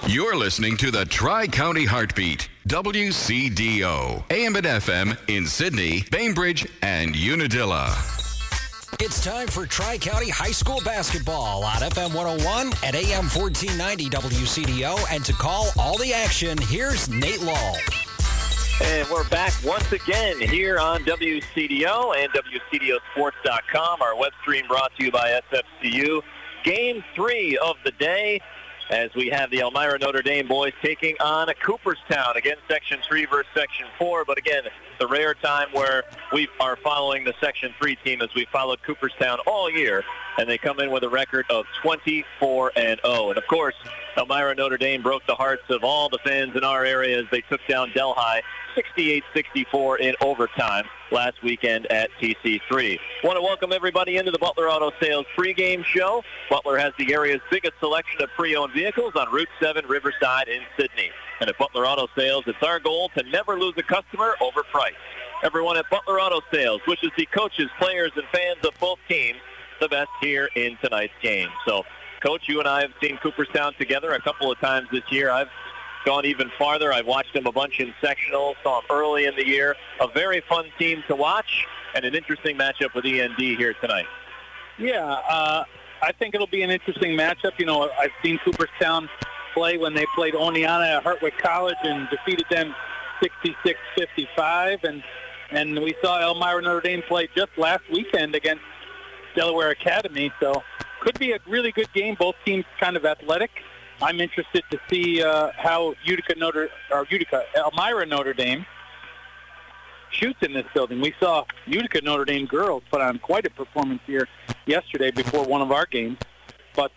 You're listening to the Tri-County Heartbeat, WCDO, AM and FM in Sydney, Bainbridge, and Unadilla. It's time for Tri-County High School basketball on FM 101 and AM 1490 WCDO. And to call all the action, here's Nate Law. And we're back once again here on WCDO and WCDOsports.com. Our web stream brought to you by SFCU. Game 3 of the day, as we have the Elmira Notre Dame boys taking on a Cooperstown. Again, Section 3 versus Section 4. But again, the rare time where we are following the Section 3 team as we followed Cooperstown all year. And they come in with a record of 24-0. And of course, Elmira Notre Dame broke the hearts of all the fans in our area as they took down Delhi 68-64 in overtime last weekend at TC3. Want to welcome everybody into the Butler Auto Sales pregame show. Butler has the area's biggest selection of pre-owned vehicles on Route 7 Riverside in Sydney. And at Butler Auto Sales, it's our goal to never lose a customer over price. Everyone at Butler Auto Sales wishes the coaches, players, and fans of both teams the best here in tonight's game. So, Coach, you and I have seen Cooperstown together a couple of times this year. I've gone even farther. I've watched them a bunch in sectionals, saw them early in the year. A very fun team to watch and an interesting matchup with END here tonight. Yeah, I think it'll be an interesting matchup. You know, I've seen Cooperstown play when they played Oneonta at Hartwick College and defeated them 66-55. And we saw Elmira Notre Dame play just last weekend against Delaware Academy. So could be a really good game. Both teams kind of athletic. I'm interested to see how Elmira Notre Dame shoots in this building. We saw Utica Notre Dame girls put on quite a performance here yesterday before one of our games. But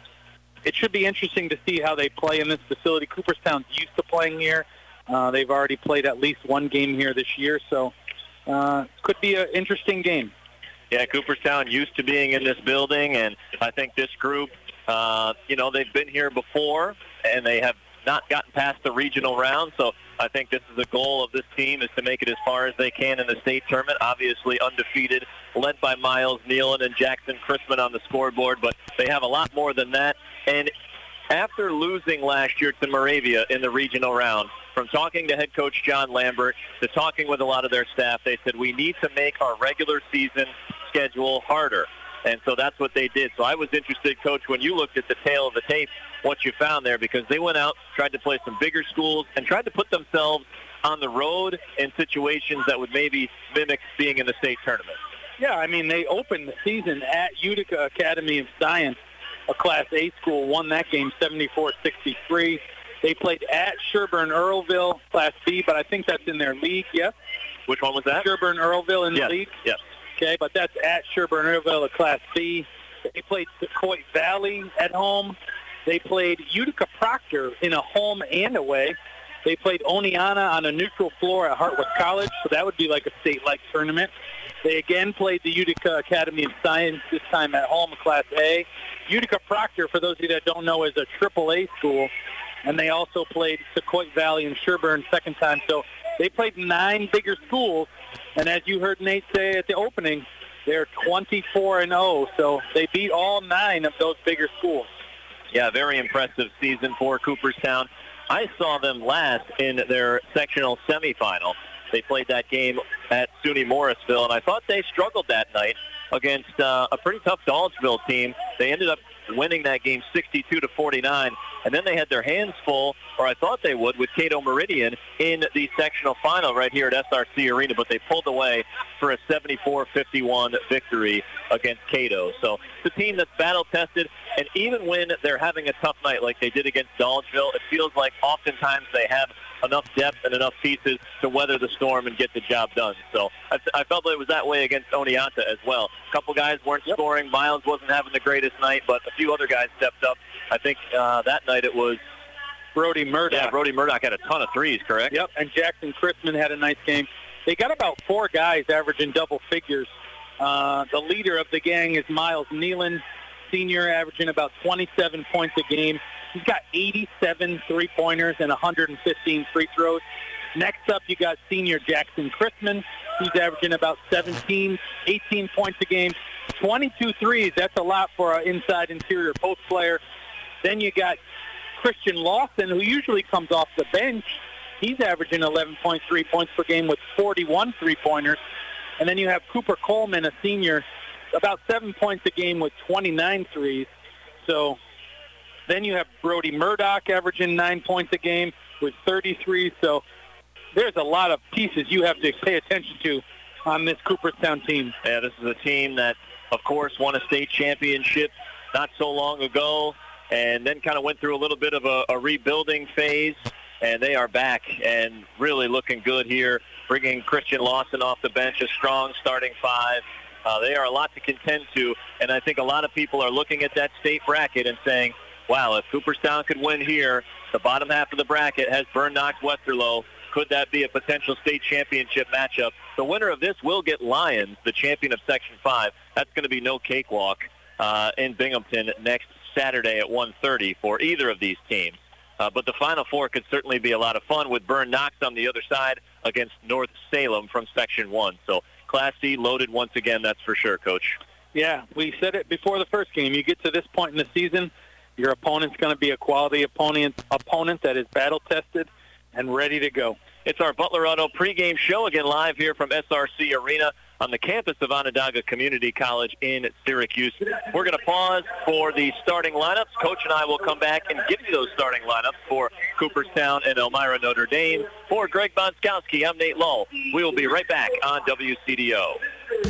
it should be interesting to see how they play in this facility. Cooperstown's used to playing here. They've already played at least one game here this year, so could be an interesting game. Yeah, Cooperstown used to being in this building, and I think this group, they've been here before, and they have not gotten past the regional round. So I think this is the goal of this team, is to make it as far as they can in the state tournament. Obviously undefeated, led by Miles Nealon and Jackson Chrisman on the scoreboard, but they have a lot more than that. And after losing last year to Moravia in the regional round, from talking to head coach John Lambert to talking with a lot of their staff, they said, we need to make our regular season schedule harder. And so that's what they did. So I was interested, Coach, when you looked at the tail of the tape, what you found there, because they went out, tried to play some bigger schools, and tried to put themselves on the road in situations that would maybe mimic being in the state tournament. Yeah, I mean, they opened the season at Utica Academy of Science, a Class A school, won that game 74-63. They played at Sherburne-Earlville, Class B, but I think that's in their league, yes? Which one was that? Sherburne-Earlville in the league? Yes. Okay, but that's at Sherburne-Earlville, a Class B. They played Sequoia Valley at home. They played Utica Proctor in a home and away. They played Oneonta on a neutral floor at Hartwick College, so that would be like a state-like tournament. They again played the Utica Academy of Science, this time at home, Class A. Utica Proctor, for those of you that don't know, is a AAA school, and they also played Sequoia Valley and Sherburne second time. So they played 9 bigger schools, and as you heard Nate say at the opening, they're 24-0, so they beat all 9 of those bigger schools. Yeah, very impressive season for Cooperstown. I saw them last in their sectional semifinal. They played that game at SUNY Morrisville, and I thought they struggled that night against a pretty tough Dodgeville team. They ended up winning that game 62-49, and then they had their hands full, or I thought they would, with Cato Meridian in the sectional final right here at SRC Arena, but they pulled away for a 74-51 victory against Cato. So it's a team that's battle-tested, and even when they're having a tough night like they did against Dodgeville, it feels like oftentimes they have enough depth and enough pieces to weather the storm and get the job done. So I felt that it was that way against Oneonta as well. A couple guys weren't scoring. Miles wasn't having the greatest night, but a few other guys stepped up. I think that night it was Brody Murdoch. Yeah, Brody Murdoch had a ton of threes, correct? Yep, and Jackson Chrisman had a nice game. They got about 4 guys averaging double figures. The leader of the gang is Miles Nealon, senior, averaging about 27 points a game. He's got 87 three-pointers and 115 free throws. Next up, you got senior Jackson Chrisman. He's averaging about 18 points a game. 22 threes, that's a lot for an inside interior post player. Then you got Christian Lawson, who usually comes off the bench. He's averaging 11.3 points per game with 41 three-pointers. And then you have Cooper Coleman, a senior, about 7 points a game with 29 threes. So then you have Brody Murdoch averaging 9 points a game with 33. So there's a lot of pieces you have to pay attention to on this Cooperstown team. Yeah, this is a team that, of course, won a state championship not so long ago and then kind of went through a little bit of a rebuilding phase. And they are back and really looking good here, bringing Christian Lawson off the bench, a strong starting five. They are a lot to contend to, and I think a lot of people are looking at that state bracket and saying, wow, if Cooperstown could win here, the bottom half of the bracket has Bern Knox Westerlo. Could that be a potential state championship matchup? The winner of this will get Lyons, the champion of Section 5. That's going to be no cakewalk in Binghamton next Saturday at 1:30 for either of these teams. But the Final Four could certainly be a lot of fun with Bern Knox on the other side against North Salem from Section 1. So Class C loaded once again, that's for sure, Coach. Yeah, we said it before the first game. You get to this point in the season, your opponent's going to be a quality opponent that is battle-tested and ready to go. It's our Butler Auto pregame show, again live here from SRC Arena on the campus of Onondaga Community College in Syracuse. We're going to pause for the starting lineups. Coach and I will come back and give you those starting lineups for Cooperstown and Elmira Notre Dame. For Greg Bonskowski, I'm Nate Lull. We will be right back on WCDO.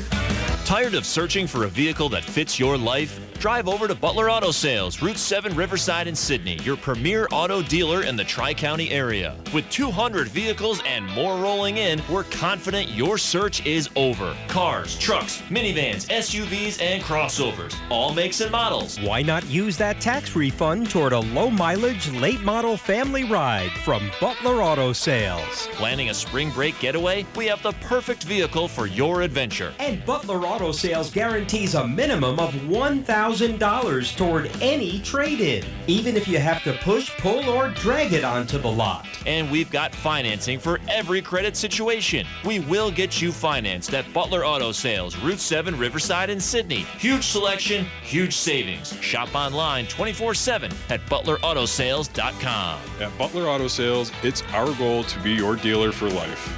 Tired of searching for a vehicle that fits your life? Drive over to Butler Auto Sales, Route 7 Riverside in Sydney, your premier auto dealer in the Tri-County area. With 200 vehicles and more rolling in, we're confident your search is over. Cars, trucks, minivans, SUVs, and crossovers, all makes and models. Why not use that tax refund toward a low-mileage, late-model family ride from Butler Auto Sales? Planning a spring break getaway? We have the perfect vehicle for your adventure. And Butler Auto Sales guarantees a minimum of $1,000 toward any trade-in, even if you have to push, pull, or drag it onto the lot. And we've got financing for every credit situation. We will get you financed at Butler Auto Sales, Route 7 Riverside in Sydney. Huge selection, huge savings. Shop online 24/7 at butleраutosales.com. At Butler Auto Sales, it's our goal to be your dealer for life.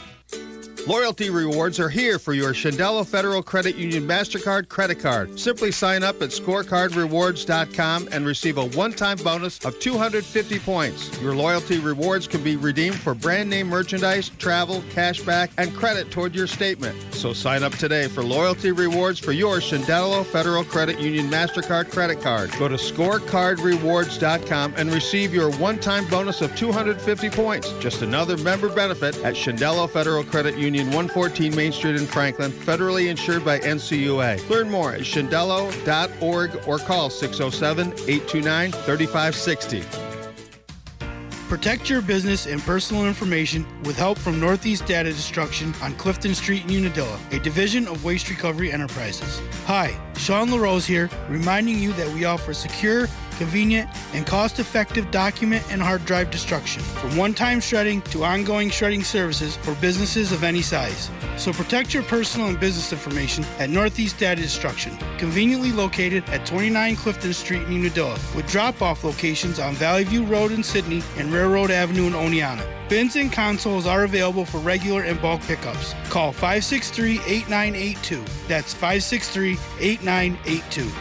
Loyalty rewards are here for your Shandelo Federal Credit Union MasterCard credit card. Simply sign up at scorecardrewards.com and receive a one-time bonus of 250 points. Your loyalty rewards can be redeemed for brand name merchandise, travel, cashback, and credit toward your statement. So sign up today for loyalty rewards for your Shandelo Federal Credit Union MasterCard credit card. Go to scorecardrewards.com and receive your one-time bonus of 250 points. Just another member benefit at Shandelo Federal Credit Union, 114 Main Street in Franklin, federally insured by NCUA. Learn more at shandelo.org or call 607-829-3560. Protect your business and personal information with help from Northeast Data Destruction on Clifton Street in Unadilla, a division of Waste Recovery Enterprises. Hi, Sean LaRose here, reminding you that we offer secure, convenient, and cost-effective document and hard drive destruction, from one-time shredding to ongoing shredding services for businesses of any size. So protect your personal and business information at Northeast Data Destruction, conveniently located at 29 Clifton Street in Unadilla, with drop-off locations on Valley View Road in Sydney and Railroad Avenue in Oneonta. Bins and consoles are available for regular and bulk pickups. Call 563-8982. That's 563-8982.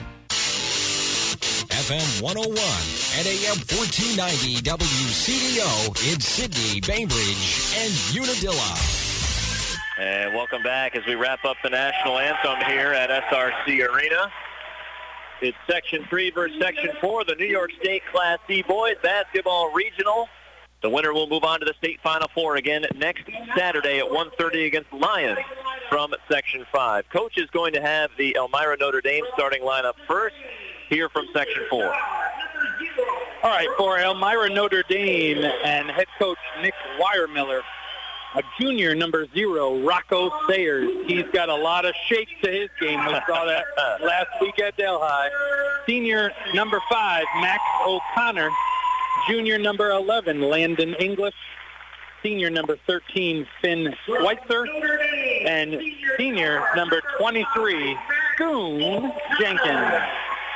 FM 101 and AM 1490 WCDO in Sydney, Bainbridge, and Unadilla. And welcome back as we wrap up the national anthem here at SRC Arena. It's Section 3 versus Section 4, the New York State Class C Boys Basketball Regional. The winner will move on to the state Final Four again next Saturday at 1:30 against Lyons from Section 5. Coach is going to have the Elmira Notre Dame starting lineup first, here from Section 4. All right, for Elmira Notre Dame and head coach Nick Weiermiller, a junior, number 0, Rocco Sayers. He's got a lot of shake to his game. We saw that last week at Delhi. Senior, number 5, Max O'Connor. Junior, number 11, Landon English. Senior, number 13, Finn Schweitzer. And senior, number 23, Scoon Jenkins.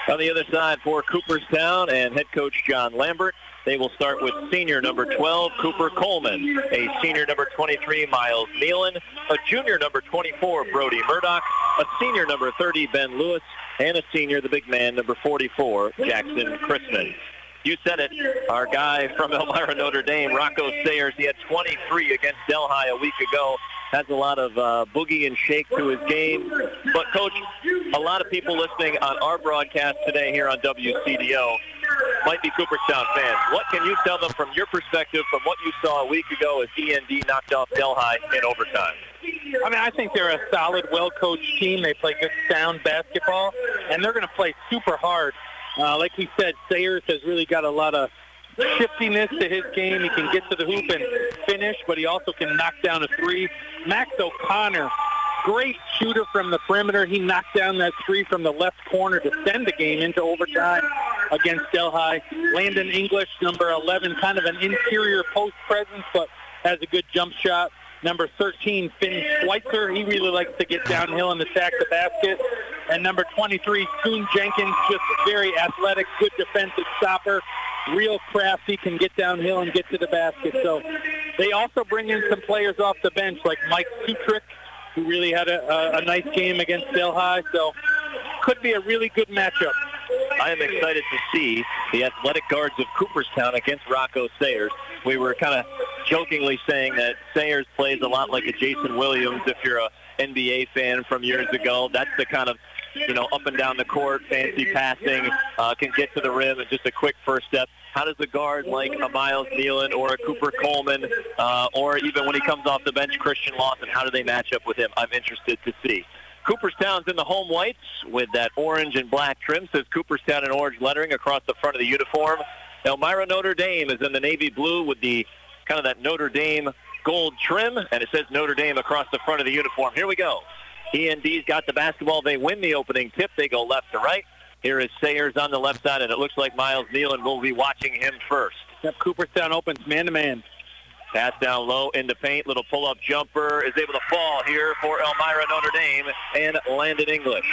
On the other side for Cooperstown and head coach John Lambert, they will start with senior number 12, Cooper Coleman, a senior number 23, Miles Nealon, a junior number 24, Brody Murdoch, a senior number 30, Ben Lewis, and a senior, the big man, number 44, Jackson Christman. You said it, our guy from Elmira Notre Dame, Rocco Sayers, he had 23 against Delhi a week ago. Has a lot of boogie and shake to his game. But, Coach, a lot of people listening on our broadcast today here on WCDO might be Cooperstown fans. What can you tell them from your perspective from what you saw a week ago as END knocked off Delhi in overtime? I mean, I think they're a solid, well-coached team. They play good, sound basketball, and they're going to play super hard. Like we said, Sayers has really got a lot of shiftiness to his game. He can get to the hoop and finish, but he also can knock down a three. Max O'Connor, great shooter from the perimeter. He knocked down that three from the left corner to send the game into overtime against Delhi. Landon English, number 11, kind of an interior post presence, but has a good jump shot. Number 13, Finn Schweitzer. He really likes to get downhill and attack the basket. And number 23, Coon Jenkins, just very athletic, good defensive stopper, real crafty, can get downhill and get to the basket. So they also bring in some players off the bench like Mike Sutrick, who really had a nice game against Delhi. So could be a really good matchup. I am excited to see the athletic guards of Cooperstown against Rocco Sayers. We were kind of jokingly saying that Sayers plays a lot like a Jason Williams if you're a NBA fan from years ago. That's the kind of, up and down the court, fancy passing, can get to the rim and just a quick first step. How does a guard like a Miles Nealon or a Cooper Coleman or even when he comes off the bench, Christian Lawson, how do they match up with him? I'm interested to see. Cooperstown's in the home whites with that orange and black trim. Says Cooperstown in orange lettering across the front of the uniform. Elmira Notre Dame is in the navy blue with the kind of that Notre Dame gold trim, and it says Notre Dame across the front of the uniform. Here we go. END's got the basketball. They win the opening tip. They go left to right. Here is Sayers on the left side, and it looks like Miles Nealon will be watching him first. Yep, Cooperstown opens man-to-man. Pass down low in the paint. Little pull-up jumper is able to fall here for Elmira Notre Dame and Landon English.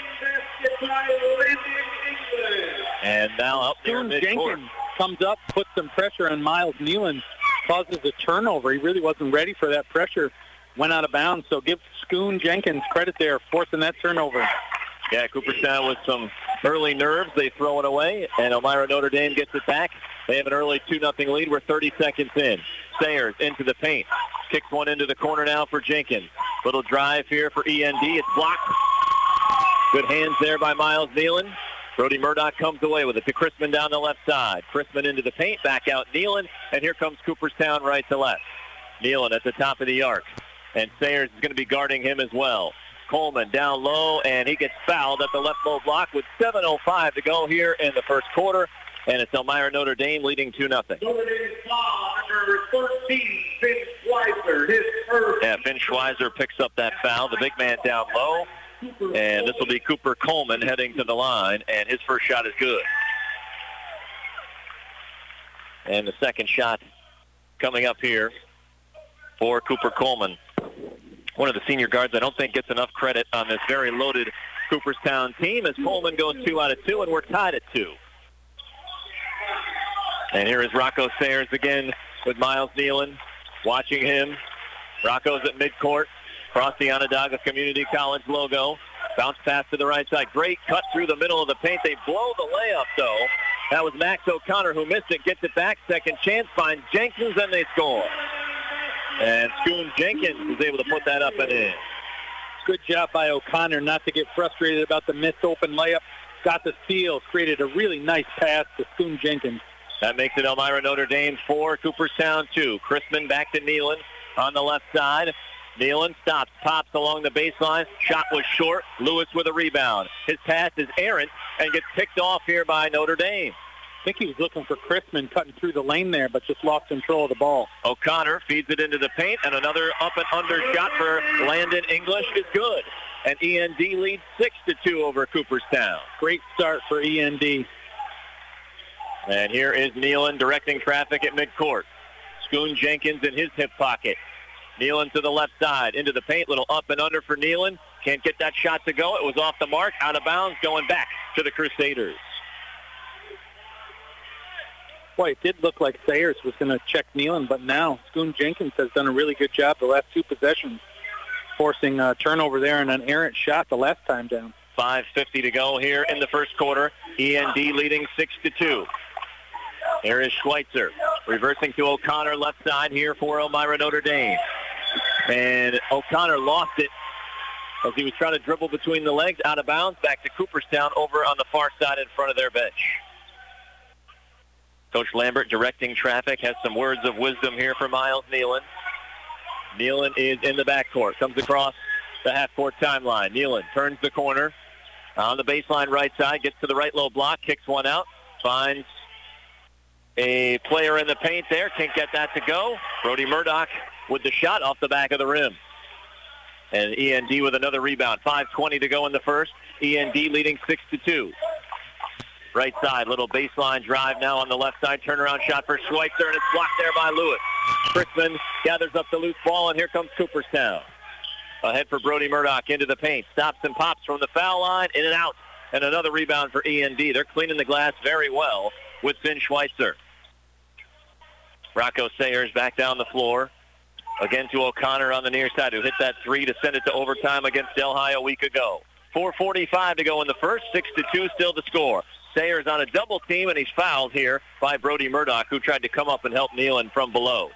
And now up there Soon midcourt. Jenkins comes up, puts some pressure on Miles Nealon, causes a turnover. He really wasn't ready for that pressure. Went out of bounds. So give Scoon Jenkins credit there, forcing that turnover. Yeah, Cooperstown with some early nerves. They throw it away, and Elmira Notre Dame gets it back. They have an early 2-0 lead. We're 30 seconds in. Sayers into the paint. Kicks one into the corner now for Jenkins. Little drive here for END. It's blocked. Good hands there by Miles Nealon. Brody Murdoch comes away with it to Christman down the left side. Christman into the paint, back out Nealon, and here comes Cooperstown right to left. Nealon at the top of the arc, and Sayers is going to be guarding him as well. Coleman down low, and he gets fouled at the left low block with 7:05 to go here in the first quarter, and it's Elmira Notre Dame leading 2-0. Notre Dame foul, number 13, Finn Schweitzer, his first. Yeah, Finn Schweitzer picks up that foul, the big man down low. And this will be Cooper Coleman heading to the line, and his first shot is good. And the second shot coming up here for Cooper Coleman. One of the senior guards I don't think gets enough credit on this very loaded Cooperstown team as Coleman goes 2 out of 2, and we're tied at 2. And here is Rocco Sayers again with Miles Nealon watching him. Rocco's at midcourt. Across the Onondaga Community College logo. Bounce pass to the right side. Great cut through the middle of the paint. They blow the layup, though. That was Max O'Connor who missed it. Gets it back. Second chance. Finds Jenkins, and they score. And Scoon Jenkins is able to put that up and in. Good job by O'Connor not to get frustrated about the missed open layup. Got the steal. Created a really nice pass to Scoon Jenkins. That makes it Elmira Notre Dame 4, Cooperstown 2. Christman back to Nealon on the left side. Nealon stops, pops along the baseline. Shot was short. Lewis with a rebound. His pass is errant and gets picked off here by Notre Dame. I think he was looking for Christman cutting through the lane there, but just lost control of the ball. O'Connor feeds it into the paint, and another up and under shot for Landon English is good. And END leads 6-2 over Cooperstown. Great start for END. And here is Nealon directing traffic at midcourt. Scoon Jenkins in his hip pocket. Nealon to the left side, into the paint, little up and under for Nealon. Can't get that shot to go. It was off the mark, out of bounds, going back to the Crusaders. Boy, it did look like Sayers was going to check Nealon, but now Schoon Jenkins has done a really good job the last 2 possessions, forcing a turnover there and an errant shot the last time down. 5:50 to go here in the first quarter. END leading 6-2. Here is Schweitzer reversing to O'Connor left side here for Elmira Notre Dame. And O'Connor lost it as he was trying to dribble between the legs, out of bounds, back to Cooperstown over on the far side in front of their bench. Coach Lambert directing traffic, has some words of wisdom here for Miles Nealon. Nealon is in the backcourt, comes across the half-court timeline. Nealon turns the corner on the baseline right side, gets to the right low block, kicks one out, finds a player in the paint there, can't get that to go. Brody Murdoch with the shot off the back of the rim. And END with another rebound. 5:20 to go in the first. END leading 6-2. Right side, little baseline drive now on the left side. Turnaround shot for Schweitzer, and it's blocked there by Lewis. Chrisman gathers up the loose ball, and here comes Cooperstown. Ahead for Brody Murdoch into the paint. Stops and pops from the foul line, in and out. And another rebound for END. They're cleaning the glass very well with Finn Schweitzer. Rocco Sayers back down the floor. Again to O'Connor on the near side, who hit that 3 to send it to overtime against Delhi a week ago. 4:45 to go in the first. 6-2 still to score. Sayers on a double team, and he's fouled here by Brody Murdoch, who tried to come up and help Nealon from below.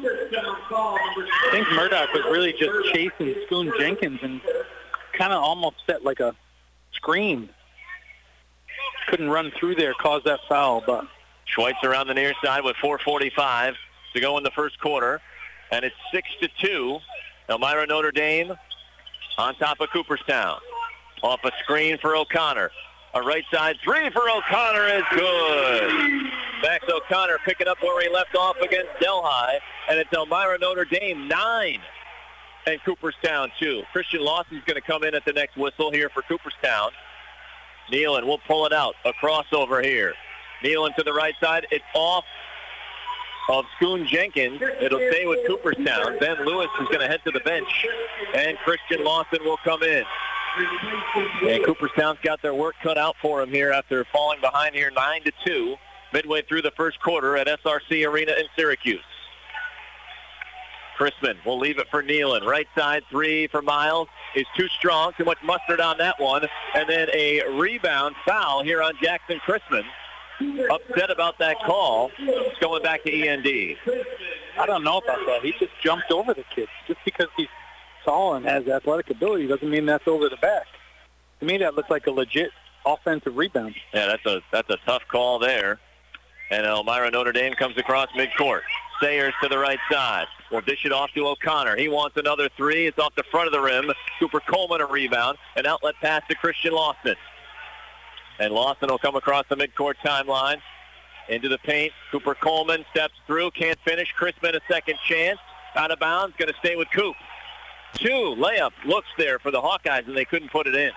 I think Murdoch was really just chasing Schoon Jenkins and kind of almost set like a screen. Couldn't run through there, caused that foul. But Schweitzer on the near side with 4:45 to go in the first quarter. And it's 6-2. Elmira Notre Dame on top of Cooperstown. Off a screen for O'Connor. A right side 3 for O'Connor is good. Max O'Connor picking up where he left off against Delhi. And it's Elmira Notre Dame 9 and Cooperstown 2. Christian Lawson's going to come in at the next whistle here for Cooperstown. Nealon will pull it out. A crossover here. Nealon to the right side. It's off of Schoon Jenkins. It'll stay with Cooperstown. Ben Lewis is going to head to the bench, and Christian Lawson will come in. And Cooperstown's got their work cut out for him here after falling behind here 9-2 midway through the first quarter at SRC Arena in Syracuse. Chrisman will leave it for Nealon. Right side 3 for Miles is too strong. Too much mustard on that one. And then a rebound foul here on Jackson Chrisman. Upset about that call. It's going back to END. I don't know about that. He just jumped over the kid. Just because he's tall and has athletic ability doesn't mean that's over the back. To me, that looks like a legit offensive rebound. Yeah, that's a tough call there. And Elmira Notre Dame comes across midcourt. Sayers to the right side. Will dish it off to O'Connor. He wants another 3. It's off the front of the rim. Cooper Coleman a rebound. An outlet pass to Christian Lawson. And Lawson will come across the midcourt timeline. Into the paint. Cooper Coleman steps through. Can't finish. Chrisman a second chance. Out of bounds. Going to stay with Coop. 2 layup looks there for the Hawkeyes, and they couldn't put it in.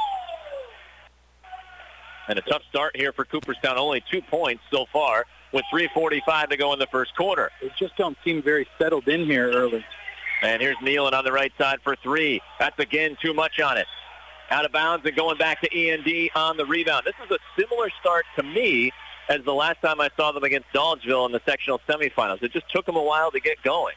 And a tough start here for Cooperstown. Only 2 points so far with 3:45 to go in the first quarter. They just don't seem very settled in here early. And here's Nealon on the right side for 3. That's again too much on it. Out of bounds and going back to END on the rebound. This is a similar start to me as the last time I saw them against Dodgeville in the sectional semifinals. It just took them a while to get going.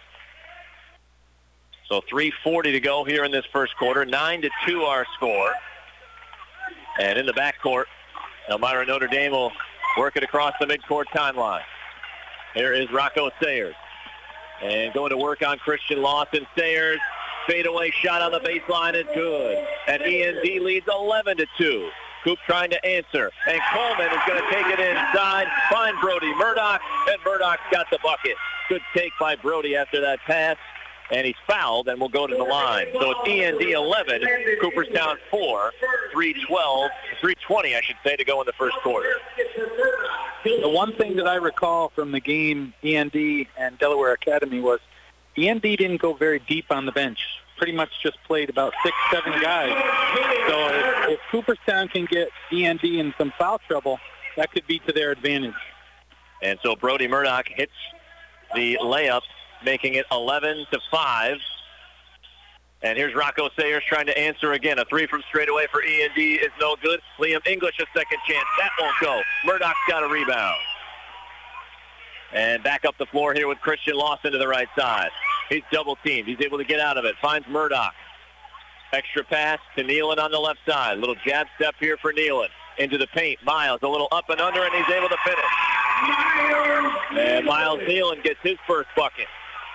So 3:40 to go here in this first quarter. 9-2 our score. And in the backcourt, Elmira Notre Dame will work it across the midcourt timeline. Here is Rocco Sayers. And going to work on Christian Lawson. Sayers, fadeaway shot on the baseline is good. And END leads 11-2. Coop trying to answer. And Coleman is going to take it inside, find Brody Murdoch, and Murdoch's got the bucket. Good take by Brody after that pass. And he's fouled and will go to the line. So it's END 11, Cooperstown 4, 3:20, I should say, to go in the first quarter. The one thing that I recall from the game, END and Delaware Academy, was END didn't go very deep on the bench. Pretty much just played about 6-7 guys. So if Cooperstown can get END in some foul trouble, that could be to their advantage. And so Brody Murdoch hits the layup, making it 11-5. And here's Rocco Sayers trying to answer again. A three from straight away for E&D is no good. Liam English a second chance. That won't go. Murdoch's got a rebound. And back up the floor here with Christian Lawson to the right side. He's double teamed. He's able to get out of it. Finds Murdoch. Extra pass to Nealon on the left side. Little jab step here for Nealon. Into the paint. Miles a little up and under, and he's able to finish. And Miles Nealon gets his first bucket.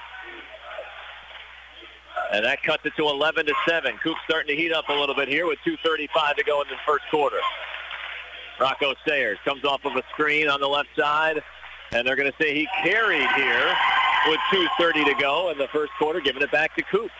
And that cuts it to 11-7. Coop starting to heat up a little bit here with 2:35 to go in the first quarter. Rocco Sayers comes off of a screen on the left side, and they're going to say he carried here with 2:30 to go in the first quarter, giving it back to Coop.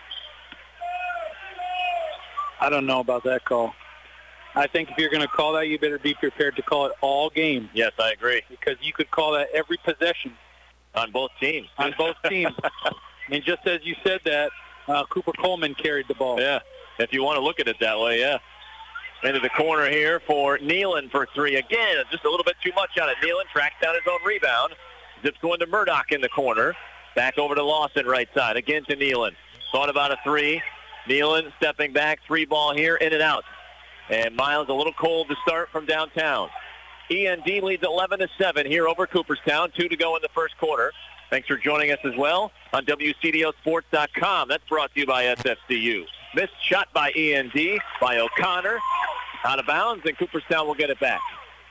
I don't know about that call. I think if you're going to call that, you better be prepared to call it all game. Yes, I agree. Because you could call that every possession. On both teams. On both teams. I mean, just as you said that, Cooper Coleman carried the ball. Yeah, if you want to look at it that way, yeah. Into the corner here for Nealon for three. Again, just a little bit too much on it. Nealon tracks down his own rebound. Zips going to Murdoch in the corner. Back over to Lawson right side. Again to Nealon. Thought about a three. Nealon stepping back. Three ball here, in and out. And Miles a little cold to start from downtown. E&D leads 11-7 here over Cooperstown. 2 to go in the first quarter. Thanks for joining us as well on WCDOsports.com. That's brought to you by SFCU. Missed shot by E&D, by O'Connor. Out of bounds, and Cooperstown will get it back.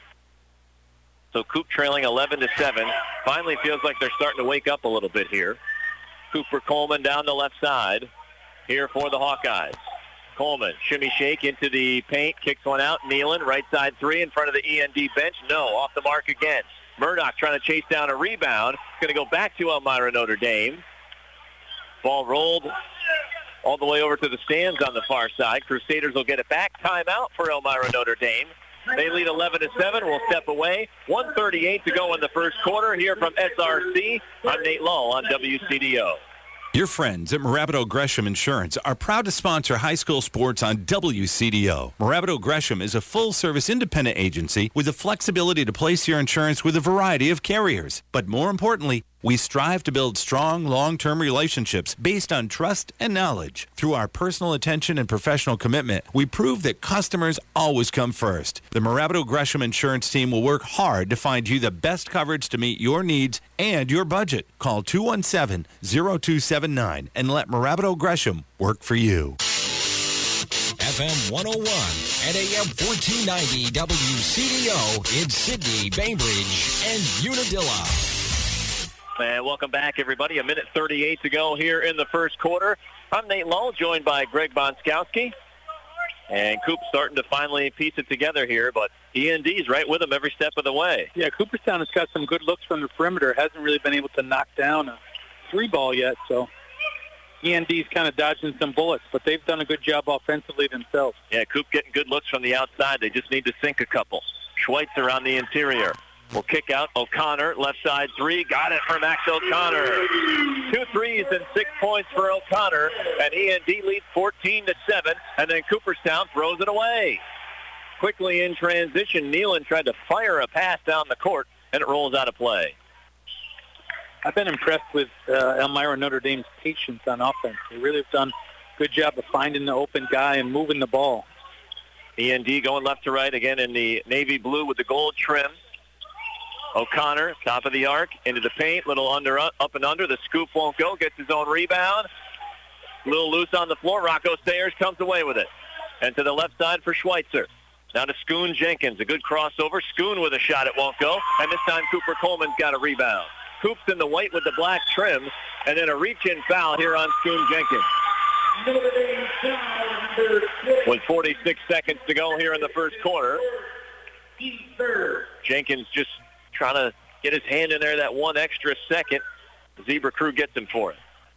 So Coop trailing 11-7. Finally feels like they're starting to wake up a little bit here. Cooper Coleman down the left side here for the Hawkeyes. Coleman, shimmy shake into the paint, kicks one out. Nealon, right side three in front of the E&D bench. No, off the mark again. Murdoch trying to chase down a rebound. It's going to go back to Elmira Notre Dame. Ball rolled all the way over to the stands on the far side. Crusaders will get it back. Timeout for Elmira Notre Dame. They lead 11-7. We'll step away. 1:38 to go in the first quarter here from SRC. I'm Nate Lowe on WCDO. Your friends at Morabito Gresham Insurance are proud to sponsor high school sports on WCDO. Morabito Gresham is a full-service independent agency with the flexibility to place your insurance with a variety of carriers. But more importantly, we strive to build strong, long-term relationships based on trust and knowledge. Through our personal attention and professional commitment, we prove that customers always come first. The Morabito Gresham Insurance team will work hard to find you the best coverage to meet your needs and your budget. Call 217-0279 and let Morabito Gresham work for you. FM 101 and AM 1490 WCDO in Sydney, Bainbridge, and Unadilla. And welcome back, everybody. 1:38 to go here in the first quarter. I'm Nate Lowe, joined by Greg Bonskowski. And Coop's starting to finally piece it together here, but E&D's right with him every step of the way. Yeah, Cooperstown has got some good looks from the perimeter. Hasn't really been able to knock down a three ball yet, so E&D's kind of dodging some bullets, but they've done a good job offensively themselves. Yeah, Coop getting good looks from the outside. They just need to sink a couple. Schweitzer on the interior. Will kick out O'Connor, left side three. Got it for Max O'Connor. 2 threes and 6 points for O'Connor. And E&D leads 14-7. And then Cooperstown throws it away. Quickly in transition, Nealon tried to fire a pass down the court, and it rolls out of play. I've been impressed with Elmira Notre Dame's patience on offense. They really have done a good job of finding the open guy and moving the ball. E&D going left to right again in the navy blue with the gold trim. O'Connor, top of the arc, into the paint, little up and under. The scoop won't go, gets his own rebound. A little loose on the floor. Rocco Sayers comes away with it. And to the left side for Schweitzer. Now to Schoon Jenkins, a good crossover. Schoon with a shot, it won't go. And this time Cooper Coleman's got a rebound. Coop's in the white with the black trim. And then a reach-in foul here on Schoon Jenkins. With 46 seconds to go here in the first quarter. Jenkins just trying to get his hand in there that one extra second. The Zebra crew gets him for it.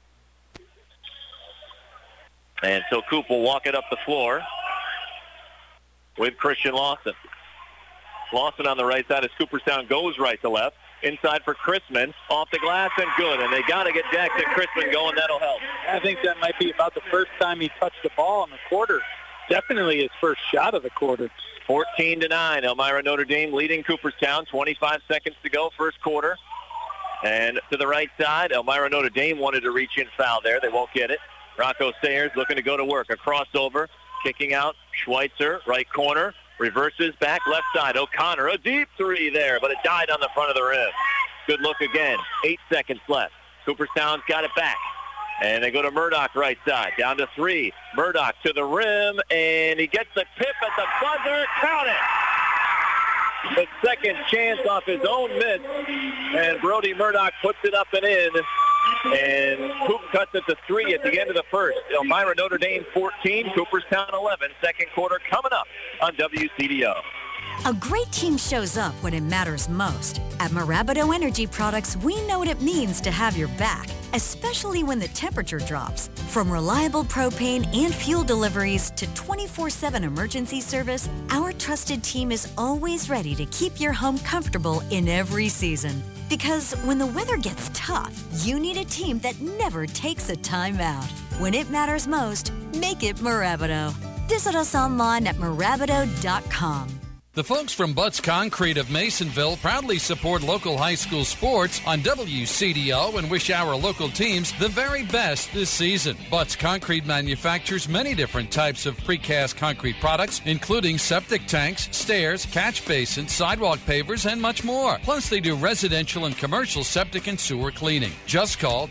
And so Coop will walk it up the floor with Christian Lawson. Lawson on the right side as Cooperstown goes right to left. Inside for Chrisman. Off the glass and good. And they got to get Jackson Chrisman going. That'll help. I think that might be about the first time he touched the ball in the quarter. Definitely his first shot of the quarter. 14-9. Elmira Notre Dame leading Cooperstown. 25 seconds to go, first quarter. And to the right side, Elmira Notre Dame wanted to reach in foul there. They won't get it. Rocco Sayers looking to go to work. A crossover, kicking out. Schweitzer, right corner. Reverses back, left side. O'Connor, a deep three there, but it died on the front of the rim. Good look again. 8 seconds left. Cooperstown's got it back. And they go to Murdoch right side. Down to 3. Murdoch to the rim, and he gets the tip at the buzzer. Count it! The second chance off his own miss. And Brody Murdoch puts it up and in. And Coop cuts it to 3 at the end of the first. Elmira Notre Dame 14, Cooperstown 11. Second quarter coming up on WCDO. A great team shows up when it matters most. At Marabato Energy Products, we know what it means to have your back, especially when the temperature drops. From reliable propane and fuel deliveries to 24/7 emergency service, our trusted team is always ready to keep your home comfortable in every season. Because when the weather gets tough, you need a team that never takes a time out. When it matters most, make it Marabato. Visit us online at marabato.com. The folks from Butts Concrete of Masonville proudly support local high school sports on WCDO and wish our local teams the very best this season. Butts Concrete manufactures many different types of precast concrete products, including septic tanks, stairs, catch basins, sidewalk pavers, and much more. Plus, they do residential and commercial septic and sewer cleaning. Just call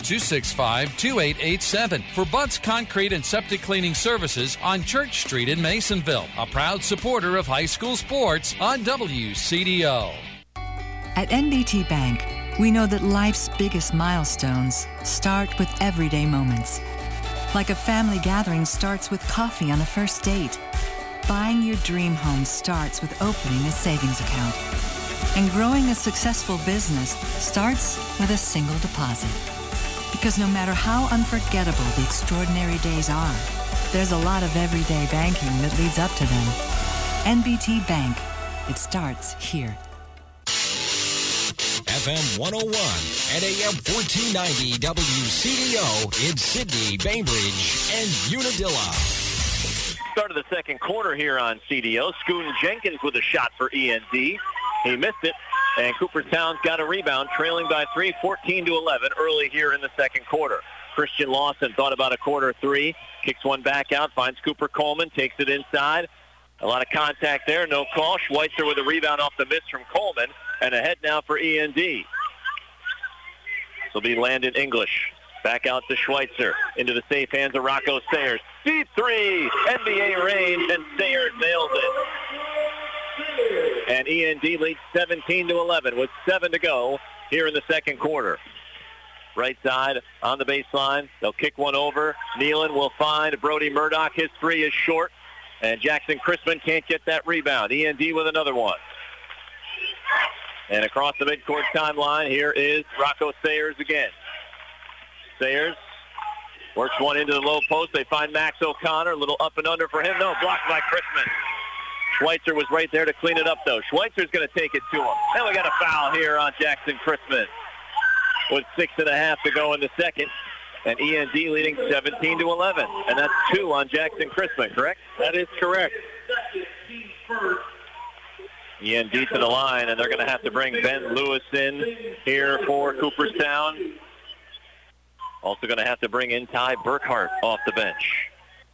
265-2887 for Butts Concrete and Septic Cleaning Services on Church Street in Masonville, a proud supporter of high school sports on WCDO. At NBT Bank, we know that life's biggest milestones start with everyday moments. Like a family gathering starts with coffee on a first date. Buying your dream home starts with opening a savings account. And growing a successful business starts with a single deposit. Because no matter how unforgettable the extraordinary days are, there's a lot of everyday banking that leads up to them. NBT Bank. It starts here. FM 101 and AM 1490 WCDO in Sydney, Bainbridge, and Unadilla. Start of the second quarter here on CDO. Scooten Jenkins with a shot for END. He missed it, and Cooperstown's got a rebound, trailing by 3, 14-11 early here in the second quarter. Christian Lawson thought about a quarter three, kicks one back out, finds Cooper Coleman, takes it inside. A lot of contact there, no call. Schweitzer with a rebound off the miss from Coleman, and ahead now for END. This will be Landon English. Back out to Schweitzer, into the safe hands of Rocco Sayers. Deep three, NBA range, and Sayers nails it. And END leads 17-11 with 7 to go here in the second quarter. Right side on the baseline. They'll kick one over. Nealon will find Brody Murdoch. His three is short. And Jackson Crispin can't get that rebound. END with another one. And across the midcourt timeline, here is Rocco Sayers again. Sayers works one into the low post. They find Max O'Connor. A little up and under for him. No, blocked by Crispin. Schweitzer was right there to clean it up, though. Schweitzer's going to take it to him. And we got a foul here on Jackson Crispin with 6.5 to go in the second. And END leading 17-11. And that's 2 on Jackson Crispin, correct? That is correct. END to the line, and they're going to have to bring Ben Lewis in here for Cooperstown. Also going to have to bring in Ty Burkhart off the bench.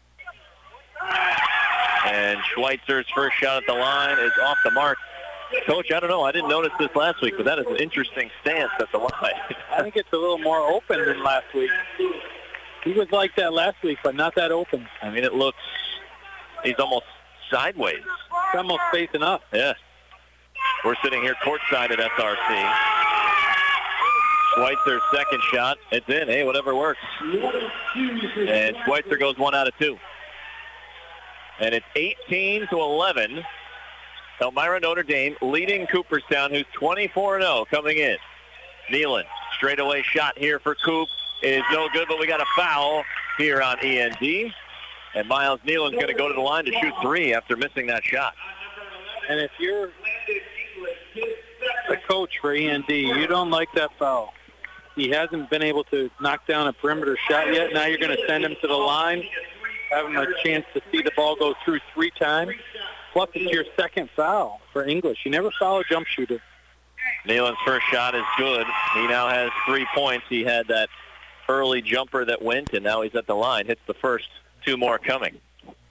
And Schweitzer's first shot at the line is off the mark. Coach, I don't know. I didn't notice this last week, but that is an interesting stance at the line. I think it's a little more open than last week. He was like that last week, but not that open. I mean, it looks, he's almost sideways. It's almost facing up. Yeah. We're sitting here courtside at SRC. Schweitzer's second shot. It's in. Hey, whatever works. And Schweitzer goes 1 out of 2. And it's 18-11. Elmira Notre Dame leading Cooperstown, who's 24-0 coming in. Nealon, straightaway shot here for Coop is no good, but we got a foul here on END. And Miles Nealon's going to go to the line to shoot 3 after missing that shot. And if you're the coach for END, you don't like that foul. He hasn't been able to knock down a perimeter shot yet. Now you're going to send him to the line, have him a chance to see the ball go through 3 times. Plus, it's your second foul for English. You never foul a jump shooter. Nealon's first shot is good. He now has 3 points. He had that early jumper that went, and now he's at the line. Hits the first, 2 more coming.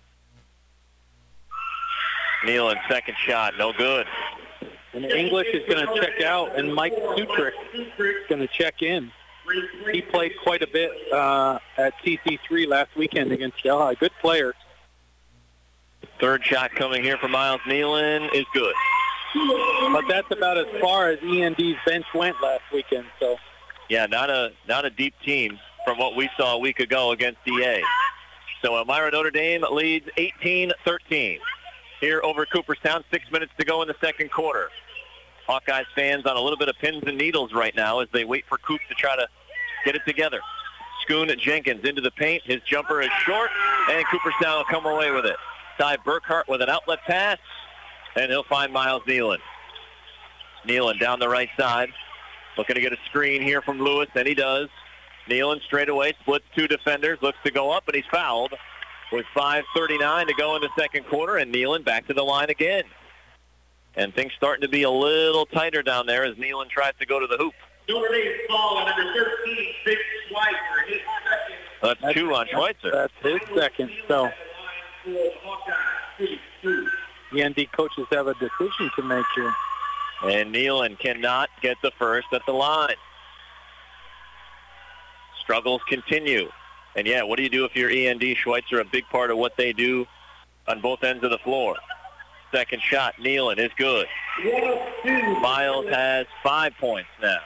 Nealon, second shot, no good. And English is going to check out, and Mike Sutrick is going to check in. He played quite a bit at TC3 last weekend against Delhi. Good player. Third shot coming here for Miles Nealon is good. But that's about as far as END's bench went last weekend. So, yeah, not a deep team from what we saw a week ago against DA. So Elmira Notre Dame leads 18-13 here over Cooperstown. 6 minutes to go in the second quarter. Hawkeyes fans on a little bit of pins and needles right now as they wait for Coop to try to get it together. Schoon Jenkins into the paint. His jumper is short, and Cooperstown will come away with it. Ty Burkhart with an outlet pass, and he'll find Miles Nealon. Nealon down the right side, looking to get a screen here from Lewis, and he does. Nealon straight away, splits 2 defenders, looks to go up, and he's fouled with 5:39 to go in the second quarter, and Nealon back to the line again. And things starting to be a little tighter down there as Nealon tries to go to the hoop. Notre Dame foul on number 13, Vic Schweitzer. His second. That's 2 on Schweitzer. That's his second. So the ND coaches have a decision to make here. And Nealon cannot get the first at the line. Struggles continue. And, yeah, what do you do if you're END? Schweitzer, a big part of what they do on both ends of the floor. Second shot, Nealon is good. Miles has 5 points now.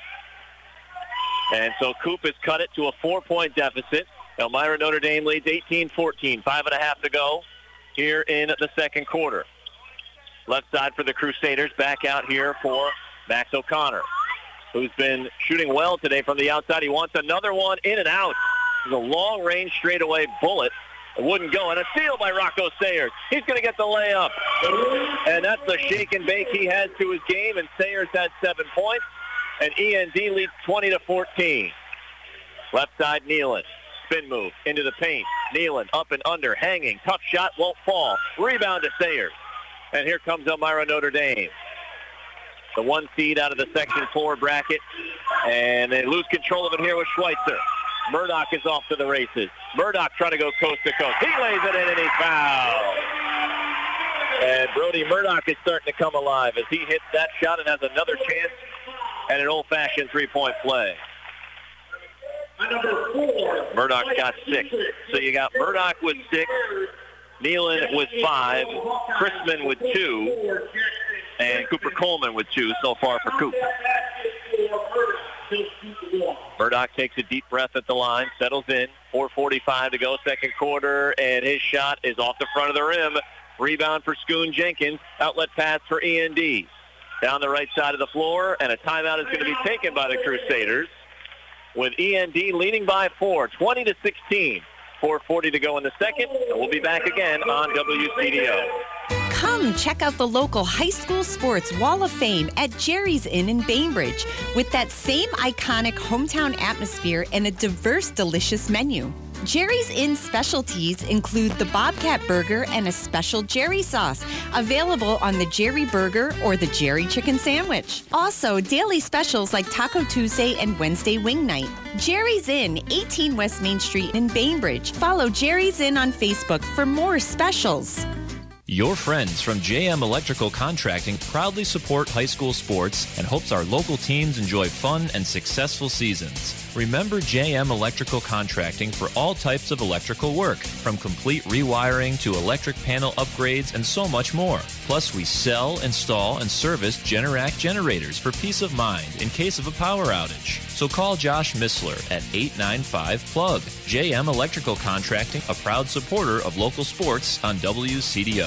And so Coop has cut it to a 4-point deficit. Elmira Notre Dame leads 18-14, 5.5 to go here in the second quarter. Left side for the Crusaders, back out here for Max O'Connor, who's been shooting well today from the outside. He wants another one in and out. It's a long-range straightaway bullet. It wouldn't go. And a steal by Rocco Sayers. He's going to get the layup. And that's the shake and bake he has to his game. And Sayers had 7 points. And END leads 20-14. Left side, Nealon. Spin move into the paint. Nealon up and under, hanging. Tough shot, won't fall. Rebound to Sayers. And here comes Elmira Notre Dame. The 1 seed out of the Section 4 bracket. And they lose control of it here with Schweitzer. Murdoch is off to the races. Murdoch trying to go coast to coast. He lays it in and he's fouled. And Brody Murdoch is starting to come alive as he hits that shot and has another chance at an old-fashioned 3-point play. Murdoch got 6. So you got Murdoch with 6, Nealon with 5, Chrisman with 2, and Cooper Coleman with 2 so far for Coop. Murdoch takes a deep breath at the line, settles in. 4:45 to go, second quarter, and his shot is off the front of the rim. Rebound for Schoon Jenkins. Outlet pass for END. Down the right side of the floor, and a timeout is going to be taken by the Crusaders with END leading by 4, 20-16. 4:40 to go in the second, and we'll be back again on WCDO. Come check out the local high school sports wall of fame at Jerry's Inn in Bainbridge with that same iconic hometown atmosphere and a diverse, delicious menu. Jerry's Inn specialties include the Bobcat Burger and a special Jerry sauce, available on the Jerry Burger or the Jerry Chicken Sandwich. Also, daily specials like Taco Tuesday and Wednesday Wing Night. Jerry's Inn, 18 West Main Street in Bainbridge. Follow Jerry's Inn on Facebook for more specials. Your friends from JM Electrical Contracting proudly support high school sports and hopes our local teams enjoy fun and successful seasons. Remember JM Electrical Contracting for all types of electrical work, from complete rewiring to electric panel upgrades and so much more. Plus, we sell, install, and service Generac generators for peace of mind in case of a power outage. So call Josh Missler at 895-PLUG. JM Electrical Contracting, a proud supporter of local sports on WCDO.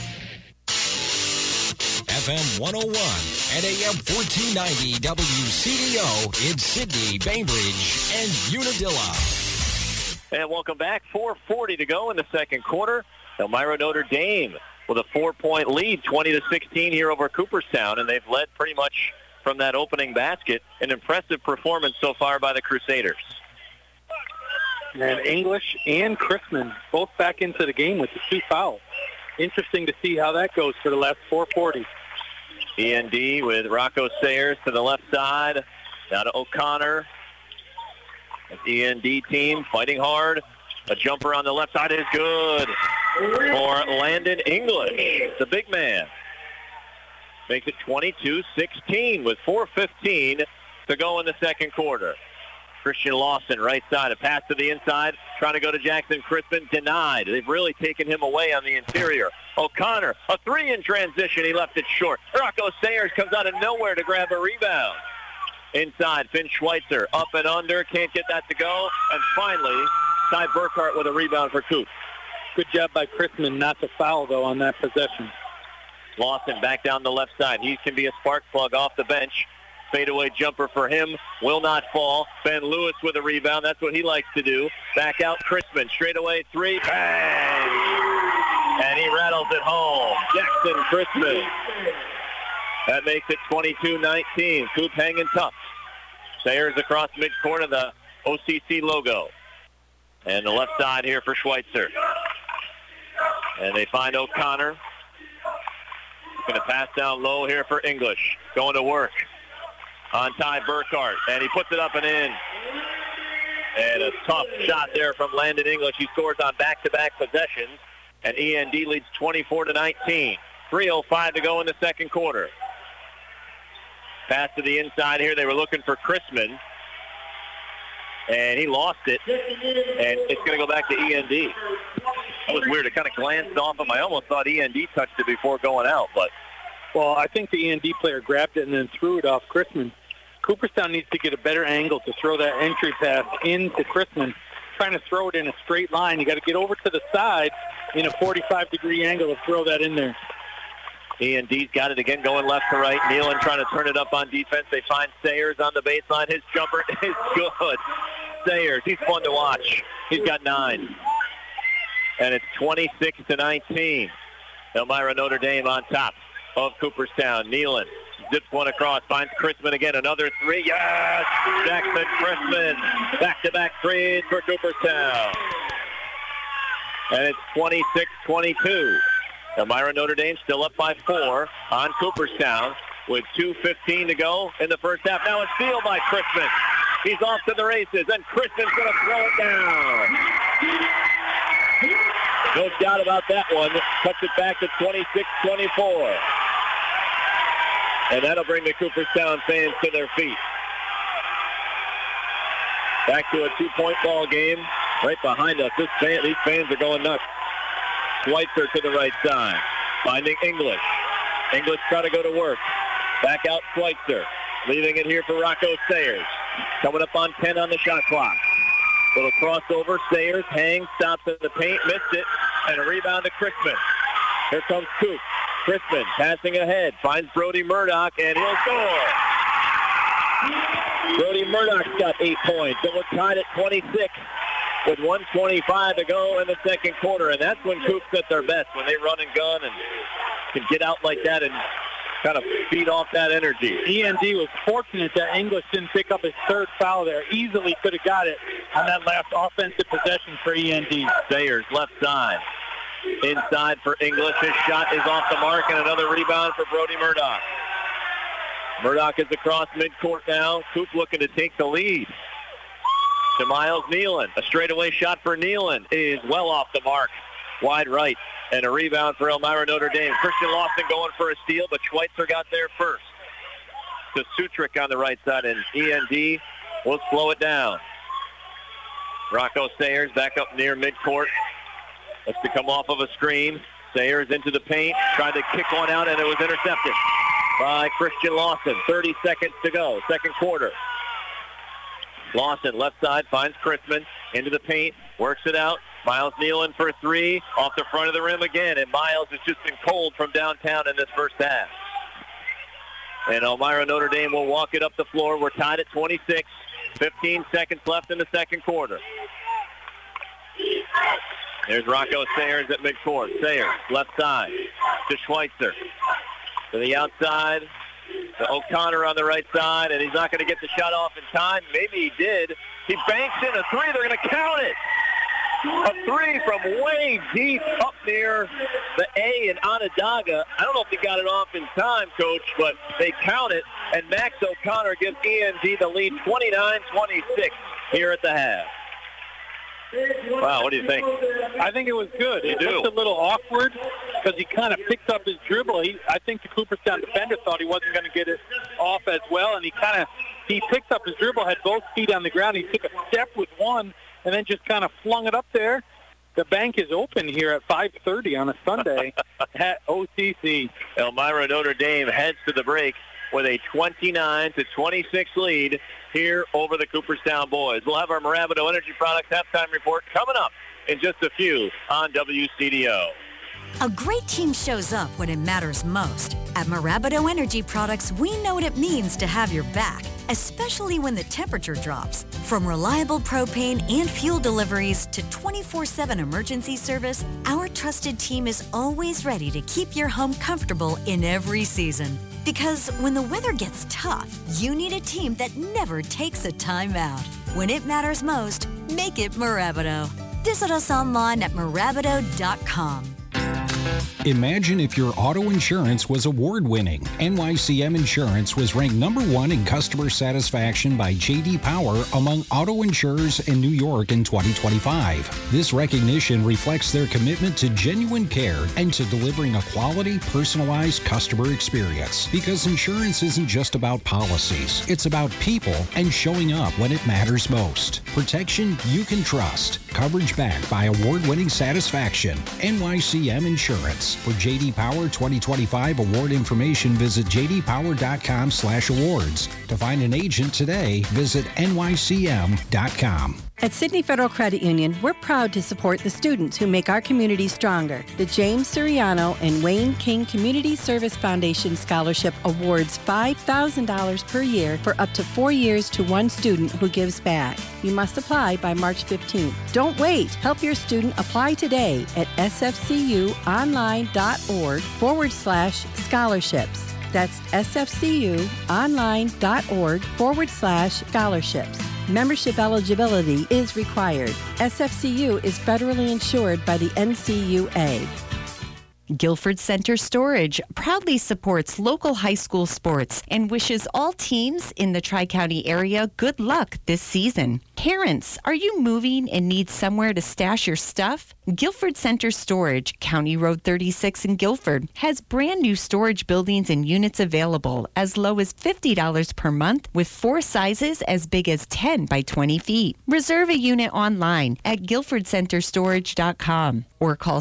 FM 101 and AM 1490 WCDO in Sydney, Bainbridge, and Unadilla. And welcome back. 4:40 to go in the second quarter. Elmira Notre Dame with a 4-point lead, 20-16 here over Cooperstown, and they've led pretty much from that opening basket. An impressive performance so far by the Crusaders. And English and Chrisman both back into the game with the 2 fouls. Interesting to see how that goes for the last 4:40. END with Rocco Sayers to the left side. Now to O'Connor. The END team fighting hard. A jumper on the left side is good for Landon English, the big man. Makes it 22-16 with 4:15 to go in the second quarter. Christian Lawson, right side, a pass to the inside, trying to go to Jackson Crispin, denied. They've really taken him away on the interior. O'Connor, a three in transition, he left it short. Rocco Sayers comes out of nowhere to grab a rebound. Inside, Finn Schweitzer, up and under, can't get that to go. And finally, Ty Burkhart with a rebound for Coop. Good job by Crispin not to foul, though, on that possession. Lawson back down the left side. He can be a spark plug off the bench. Fadeaway jumper for him. Will not fall. Ben Lewis with a rebound. That's what he likes to do. Back out Crispin. Straightaway three. Bang! And he rattles it home. Jackson Crispin. That makes it 22-19. Coop hanging tough. Sayers across midcourt of the OCC logo. And the left side here for Schweitzer. And they find O'Connor. Going to pass down low here for English. Going to work on Ty Burkhart. And he puts it up and in. And a tough shot there from Landon English. He scores on back-to-back possessions. And END leads 24-19. 3:05 to go in the second quarter. Pass to the inside here. They were looking for Crispin. And he lost it. And it's going to go back to END. That was weird. It kind of glanced off him. I almost thought END touched it before going out. But well, I think the END player grabbed it and then threw it off Crispin. Cooperstown needs to get a better angle to throw that entry pass into Crispin. Trying to throw it in a straight line. You got to get over to the side in a 45-degree angle to throw that in there. END's got it again going left to right. Nealon trying to turn it up on defense. They find Sayers on the baseline. His jumper is good. Sayers, he's fun to watch. He's got 9. And it's 26-19. Elmira Notre Dame on top of Cooperstown. Nealon zips one across, finds Crispin again. Another three. Yes! Jackson Crispin. Back-to-back threes for Cooperstown. And it's 26-22. Elmira Notre Dame still up by 4 on Cooperstown with 2:15 to go in the first half. Now it's steal by Crispin. He's off to the races, and Crispin's going to throw it down. No doubt about that one. Cuts it back to 26-24. And that'll bring the Cooperstown fans to their feet. Back to a 2-point ball game right behind us. These fans are going nuts. Schweitzer to the right side. Finding English. English trying to go to work. Back out Schweitzer. Leaving it here for Rocco Sayers. Coming up on 10 on the shot clock. Little crossover. Sayers hangs, stops in the paint, missed it, and a rebound to Crispin. Here comes Coop. Crispin passing ahead. Finds Brody Murdoch, and he'll score. Brody Murdoch's got 8 points. And we're tied at 26 with 1:25 to go in the second quarter. And that's when Coop's at their best, when they run and gun and can get out like that and kind of feed off that energy. END was fortunate that English didn't pick up his third foul there. Easily could have got it on that last offensive possession for END. Sayers left side. Inside for English. His shot is off the mark, and another rebound for Brody Murdoch. Murdoch is across midcourt now. Coop looking to take the lead. To Miles Nealon. A straightaway shot for Nealon is well off the mark. Wide right. And a rebound for Elmira Notre Dame. Christian Lawson going for a steal, but Schweitzer got there first. To Sutrick on the right side, and END will slow it down. Rocco Sayers back up near midcourt. Looks to come off of a screen. Sayers into the paint. Tried to kick one out, and it was intercepted by Christian Lawson. 30 seconds to go. Second quarter. Lawson, left side, finds Crispin. Into the paint. Works it out. Miles Nealon for 3. Off the front of the rim again. And Miles has just been cold from downtown in this first half. And Elmira Notre Dame will walk it up the floor. We're tied at 26. 15 seconds left in the second quarter. There's Rocco Sayers at midcourt. Sayers, left side to Schweitzer. To the outside, to O'Connor on the right side, and he's not going to get the shot off in time. Maybe he did. He banks in a 3. They're going to count it. A 3 from way deep up near the A in Onondaga. I don't know if he got it off in time, Coach, but they count it, and Max O'Connor gives END the lead 29-26. here at the half. Wow, what do you think? I think it was good. It was a little awkward because he kind of picked up his dribble. I think the Cooperstown defender thought he wasn't going to get it off as well, and he picked up his dribble, had both feet on the ground. He took a step with one and then just kind of flung it up there. The bank is open here at 5:30 on a Sunday at OCC. Elmira Notre Dame heads to the break with a 29-26 lead here over the Cooperstown boys. We'll have our Maravido Energy Products halftime report coming up in just a few on WCDO. A great team shows up when it matters most. At Maravido Energy Products, we know what it means to have your back, especially when the temperature drops. From reliable propane and fuel deliveries to 24/7 emergency service, our trusted team is always ready to keep your home comfortable in every season. Because when the weather gets tough, you need a team that never takes a time out. When it matters most, make it Maravido. Visit us online at maravido.com. Imagine if your auto insurance was award-winning. NYCM Insurance was ranked #1 in customer satisfaction by J.D. Power among auto insurers in New York in 2025. This recognition reflects their commitment to genuine care and to delivering a quality, personalized customer experience. Because insurance isn't just about policies. It's about people and showing up when it matters most. Protection you can trust. Coverage backed by award-winning satisfaction. NYCM Insurance. For J.D. Power 2025 award information, visit jdpower.com/awards. To find an agent today, visit nycm.com. At Sydney Federal Credit Union, we're proud to support the students who make our community stronger. The James Suriano and Wayne King Community Service Foundation Scholarship awards $5,000 per year for up to 4 years to one student who gives back. You must apply by March 15th. Don't wait. Help your student apply today at sfcuonline.org/scholarships. That's sfcuonline.org/scholarships. Membership eligibility is required. SFCU is federally insured by the NCUA. Guilford Center Storage proudly supports local high school sports and wishes all teams in the Tri-County area good luck this season. Parents, are you moving and need somewhere to stash your stuff? Guilford Center Storage, County Road 36 in Guilford, has brand new storage buildings and units available as low as $50 per month with 4 sizes as big as 10 by 20 feet. Reserve a unit online at guilfordcenterstorage.com or call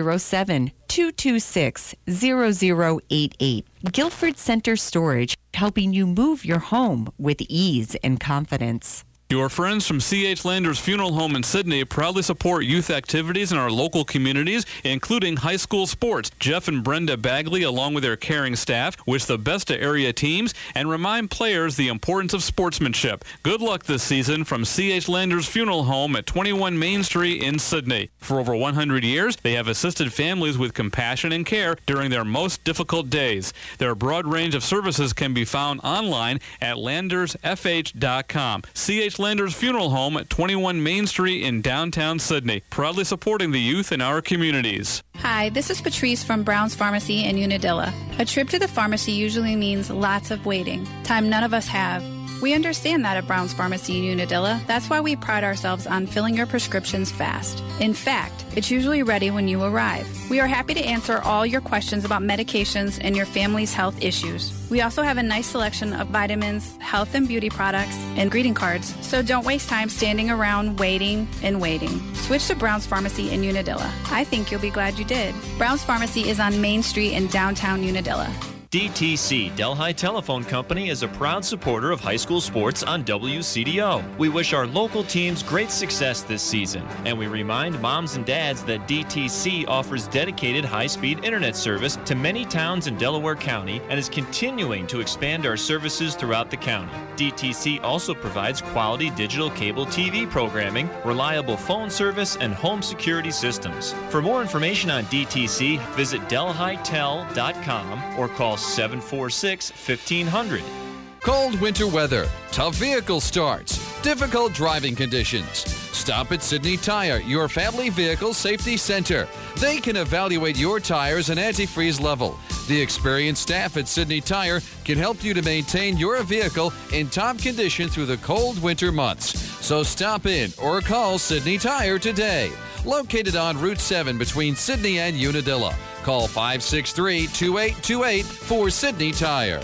607-226-0088. Guilford Center Storage, helping you move your home with ease and confidence. Your friends from C.H. Landers Funeral Home in Sydney proudly support youth activities in our local communities, including high school sports. Jeff and Brenda Bagley, along with their caring staff, wish the best to area teams and remind players the importance of sportsmanship. Good luck this season from C.H. Landers Funeral Home at 21 Main Street in Sydney. For over 100 years, they have assisted families with compassion and care during their most difficult days. Their broad range of services can be found online at landersfh.com. C.H. Landers Funeral Home at 21 Main Street in downtown Sydney, proudly supporting the youth in our communities. Hi, this is Patrice from Brown's Pharmacy in Unadilla. A trip to the pharmacy usually means lots of waiting, time none of us have. We understand that at Brown's Pharmacy in Unadilla. That's why we pride ourselves on filling your prescriptions fast. In fact, it's usually ready when you arrive. We are happy to answer all your questions about medications and your family's health issues. We also have a nice selection of vitamins, health and beauty products, and greeting cards, so don't waste time standing around waiting and waiting. Switch to Brown's Pharmacy in Unadilla. I think you'll be glad you did. Brown's Pharmacy is on Main Street in downtown Unadilla. DTC, Delhi Telephone Company, is a proud supporter of high school sports on WCDO. We wish our local teams great success this season, and we remind moms and dads that DTC offers dedicated high-speed internet service to many towns in Delaware County and is continuing to expand our services throughout the county. DTC also provides quality digital cable TV programming, reliable phone service, and home security systems. For more information on DTC, visit delhitel.com or call 746-1500. Cold winter weather, tough vehicle starts, difficult driving conditions. Stop at Sydney Tire, your family vehicle safety center. They can evaluate your tires and antifreeze level. The experienced staff at Sydney Tire can help you to maintain your vehicle in top condition through the cold winter months. So stop in or call Sydney Tire today. Located on Route 7 between Sydney and Unadilla. Call 563-2828 for Sydney Tire.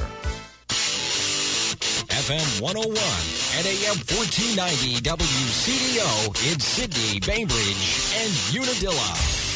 FM 101 and AM 1490 WCDO in Sydney, Bainbridge, and Unadilla.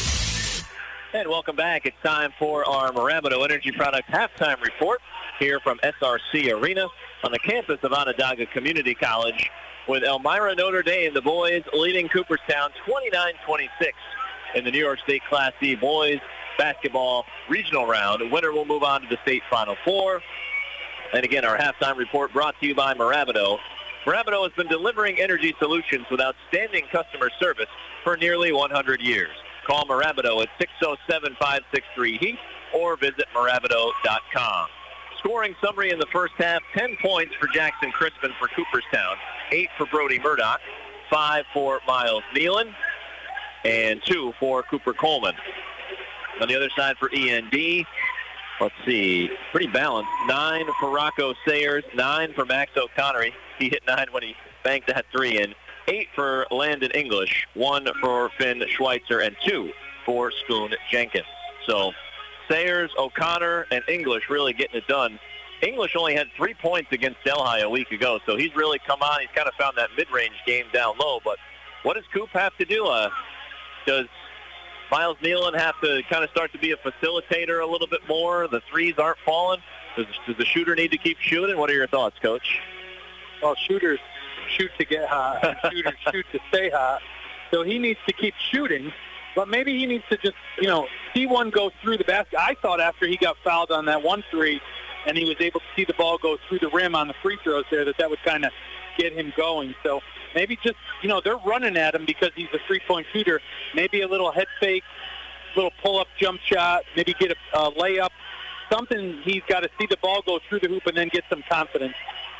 And welcome back. It's time for our Mirabito Energy Products halftime report here from SRC Arena on the campus of Onondaga Community College with Elmira Notre Dame, the boys leading Cooperstown 29-26 in the New York State Class D boys basketball regional round. The winner will move on to the state Final Four. And again, our halftime report brought to you by Mirabito. Mirabito has been delivering energy solutions with outstanding customer service for nearly 100 years. Call Mirabito at 607-563-HEAT or visit Mirabito.com. Scoring summary in the first half, 10 points for Jackson Crispin for Cooperstown, 8 for Brody Murdoch, 5 for Miles Nealon, and 2 for Cooper Coleman. On the other side for END, let's see, pretty balanced. 9 for Rocco Sayers, 9 for Max O'Connor. He hit 9 when he banked that 3 in. 8 for Landon English, 1 for Finn Schweitzer, and 2 for Spoon Jenkins. So Sayers, O'Connor, and English really getting it done. English only had 3 points against Delhi a week ago, so he's really come on. He's kind of found that mid-range game down low. But what does Coop have to do? Does Miles Nealon have to kind of start to be a facilitator a little bit more? The threes aren't falling. Does the shooter need to keep shooting? What are your thoughts, Coach? Well, shooters shoot to get hot, and shooters shoot to stay hot. So he needs to keep shooting, but maybe he needs to just, see one go through the basket. I thought after he got fouled on that 1-3 and he was able to see the ball go through the rim on the free throws there, that would kind of get him going. So maybe just, they're running at him because he's a three-point shooter. Maybe a little head fake, little pull-up jump shot, maybe get a layup. Something he's got to see the ball go through the hoop and then get some confidence.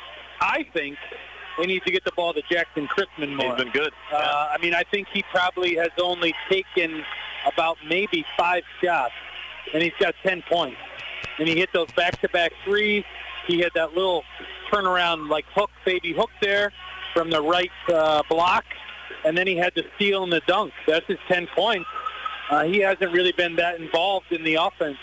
I think we need to get the ball to Jackson Crispin more. He's been good. I think he probably has only taken about maybe 5 shots, and he's got 10 points. And he hit those back-to-back threes. He had that little turnaround, baby hook there from the right block, and then he had the steal and the dunk. That's his 10 points. He hasn't really been that involved in the offense.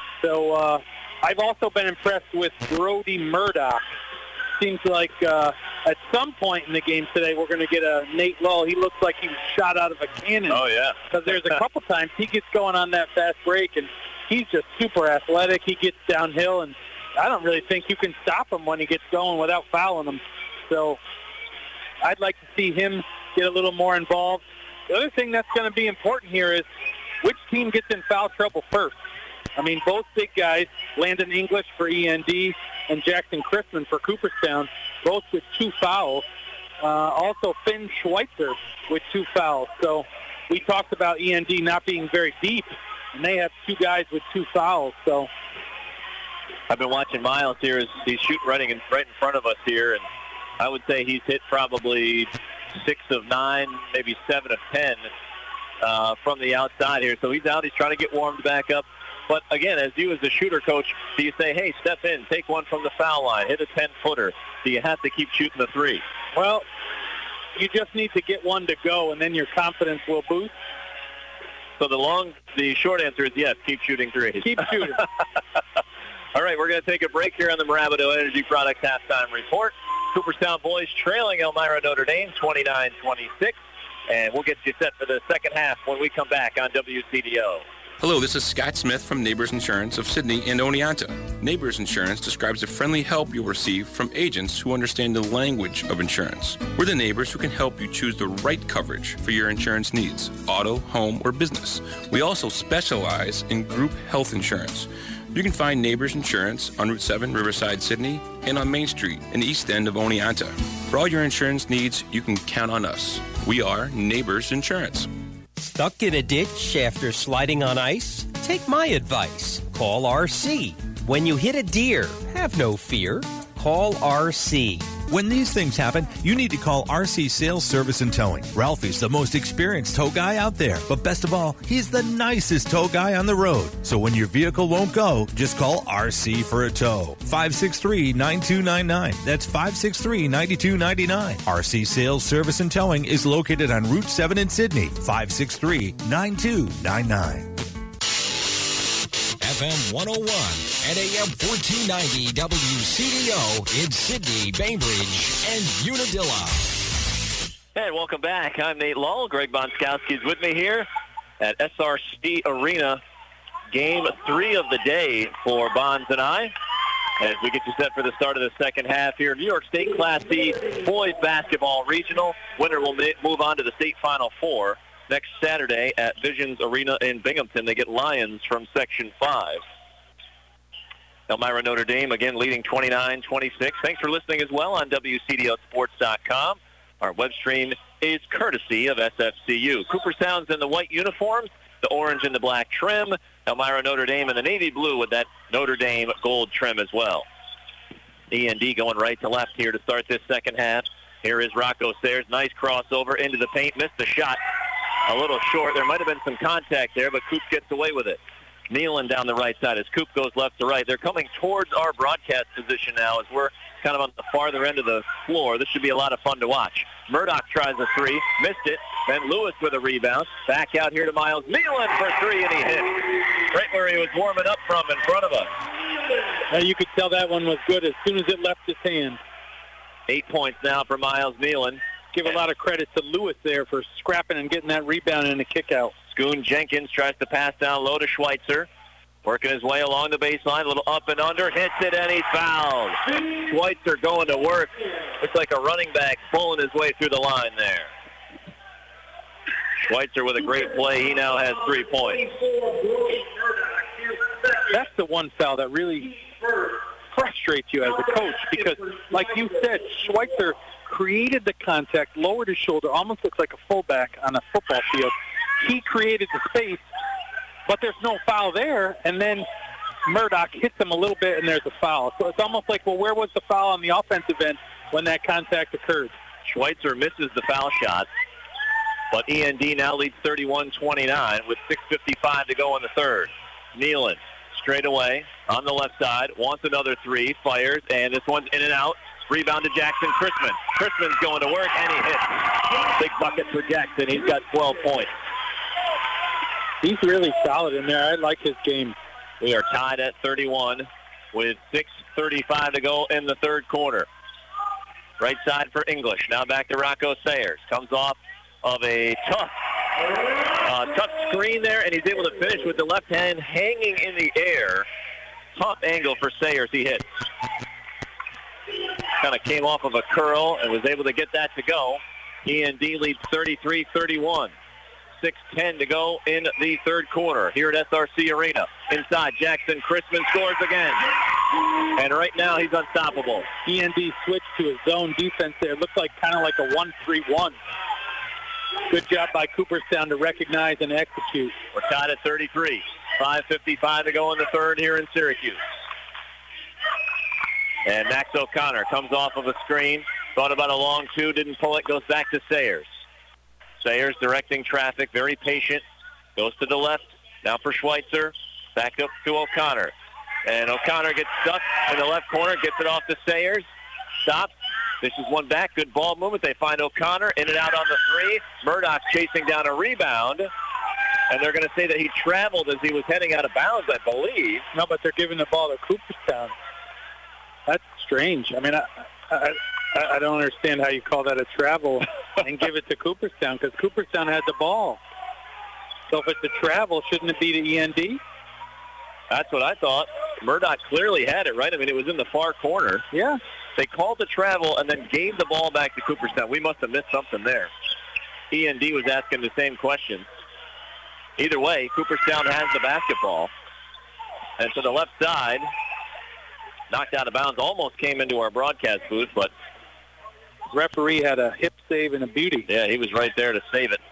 So I've also been impressed with Brody Murdoch. Seems like at some point in the game today we're going to get a Nate Lull. He looks like he was shot out of a cannon. Oh, yeah. Because there's a couple times he gets going on that fast break, and he's just super athletic. He gets downhill, and I don't really think you can stop him when he gets going without fouling him. So I'd like to see him get a little more involved. The other thing that's going to be important here is which team gets in foul trouble first. Both big guys, Landon English for END and Jackson Crispin for Cooperstown, both with 2 fouls. Also Finn Schweitzer with 2 fouls. So we talked about END not being very deep, and they have 2 guys with 2 fouls. So I've been watching Miles here as he's shooting right in front of us here, and I would say he's hit probably 6 of 9, maybe 7 of 10 from the outside here. So he's out. He's trying to get warmed back up. But, again, as you as the shooter coach, do you say, hey, step in, take one from the foul line, hit a 10-footer? Do you have to keep shooting the 3? Well, you just need to get one to go, and then your confidence will boost. So the short answer is yes, keep shooting 3s. Keep shooting. All right, we're going to take a break here on the Mirabito Energy Products Halftime Report. Cooperstown boys trailing Elmira Notre Dame 29-26. And we'll get you set for the second half when we come back on WCDO. Hello, this is Scott Smith from Neighbors Insurance of Sydney and Oneonta. Neighbors Insurance describes the friendly help you'll receive from agents who understand the language of insurance. We're the neighbors who can help you choose the right coverage for your insurance needs, auto, home, or business. We also specialize in group health insurance. You can find Neighbors Insurance on Route 7, Riverside, Sydney, and on Main Street in the east end of Oneonta. For all your insurance needs, you can count on us. We are Neighbors Insurance. Stuck in a ditch after sliding on ice? Take my advice. Call RC. When you hit a deer, have no fear. Call RC. When these things happen, you need to call RC Sales Service and Towing. Ralphie's the most experienced tow guy out there, but best of all, he's the nicest tow guy on the road. So when your vehicle won't go, just call RC for a tow. 563-9299. That's 563-9299. RC Sales Service and Towing is located on Route 7 in Sydney. 563-9299. FM 101 and AM 1490 WCDO in Sydney, Bainbridge, and Unadilla. And welcome back. I'm Nate Lull. Greg Bonskowski is with me here at SRC Arena. Game 3 of the day for Bonds and I, as we get you set for the start of the second half here. New York State Class C Boys Basketball Regional. Winner will move on to the state Final Four next Saturday at Visions Arena in Binghamton. They get Lions from Section 5. Elmira Notre Dame, again, leading 29-26. Thanks for listening as well on WCDOsports.com. Our web stream is courtesy of SFCU. Cooperstown's in the white uniforms, the orange and the black trim. Elmira Notre Dame in the navy blue with that Notre Dame gold trim as well. E&D going right to left here to start this second half. Here is Rocco Sayers. Nice crossover into the paint. Missed the shot. A little short. There might have been some contact there, but Coop gets away with it. Nealon down the right side as Coop goes left to right. They're coming towards our broadcast position now as we're kind of on the farther end of the floor. This should be a lot of fun to watch. Murdoch tries a three. Missed it. Then Lewis with a rebound. Back out here to Miles Nealon for three, and he hit. Right where he was warming up from in front of us. You could tell that one was good as soon as it left his hand. 8 points now for Miles Nealon. Give a lot of credit to Lewis there for scrapping and getting that rebound and a kick out. Schoon Jenkins tries to pass down low to Schweitzer. Working his way along the baseline, a little up and under, hits it, and he's fouled. Schweitzer going to work. Looks like a running back pulling his way through the line there. Schweitzer with a great play. He now has 3 points. That's the one foul that really frustrates you as a coach because, like you said, Schweitzer created the contact, lowered his shoulder, almost looks like a fullback on a football field. He created the space, but there's no foul there, and then Murdoch hits him a little bit, and there's a foul. So it's almost like, well, where was the foul on the offensive end when that contact occurred? Schweitzer misses the foul shot, but E&D now leads 31-29 with 6:55 to go in the third. Nealon straight away on the left side, wants another three, fires, and this one's in and out. Rebound to Jackson Chrisman. Chrisman's going to work, and he hits. Big bucket for Jackson. He's got 12 points. He's really solid in there. I like his game. We are tied at 31 with 6:35 to go in the third quarter. Right side for English. Now back to Rocco Sayers. Comes off of a tough screen there, and he's able to finish with the left hand hanging in the air. Tough angle for Sayers. He hits. Kind of came off of a curl and was able to get that to go. E&D leads 33-31. 6:10 to go in the third quarter here at SRC Arena. Inside, Jackson Chrisman scores again. And right now he's unstoppable. E&D switched to his zone defense there. It looked like kind of like a 1-3-1. Good job by Cooperstown to recognize and execute. We're tied at 33. 5:55 to go in the third here in Syracuse. And Max O'Connor comes off of a screen. Thought about a long two, didn't pull it, goes back to Sayers. Sayers directing traffic, very patient. Goes to the left. Now for Schweitzer. Back up to O'Connor. And O'Connor gets stuck in the left corner, gets it off to Sayers. Stops. Dishes one back. Good ball movement. They find O'Connor. In and out on the three. Murdoch chasing down a rebound. And they're going to say that he traveled as he was heading out of bounds, I believe. No, but they're giving the ball to Cooperstown. That's strange. I mean, I don't understand how you call that a travel and give it to Cooperstown because Cooperstown had the ball. So if it's a travel, shouldn't it be to E&D? That's what I thought. Murdoch clearly had it, right? I mean, it was in the far corner. Yeah. They called the travel and then gave the ball back to Cooperstown. We must have missed something there. E&D was asking the same question. Either way, Cooperstown has the basketball. And to the left side, knocked out of bounds, almost came into our broadcast booth, but referee had a hip save and a beauty. Yeah, he was right there to save it.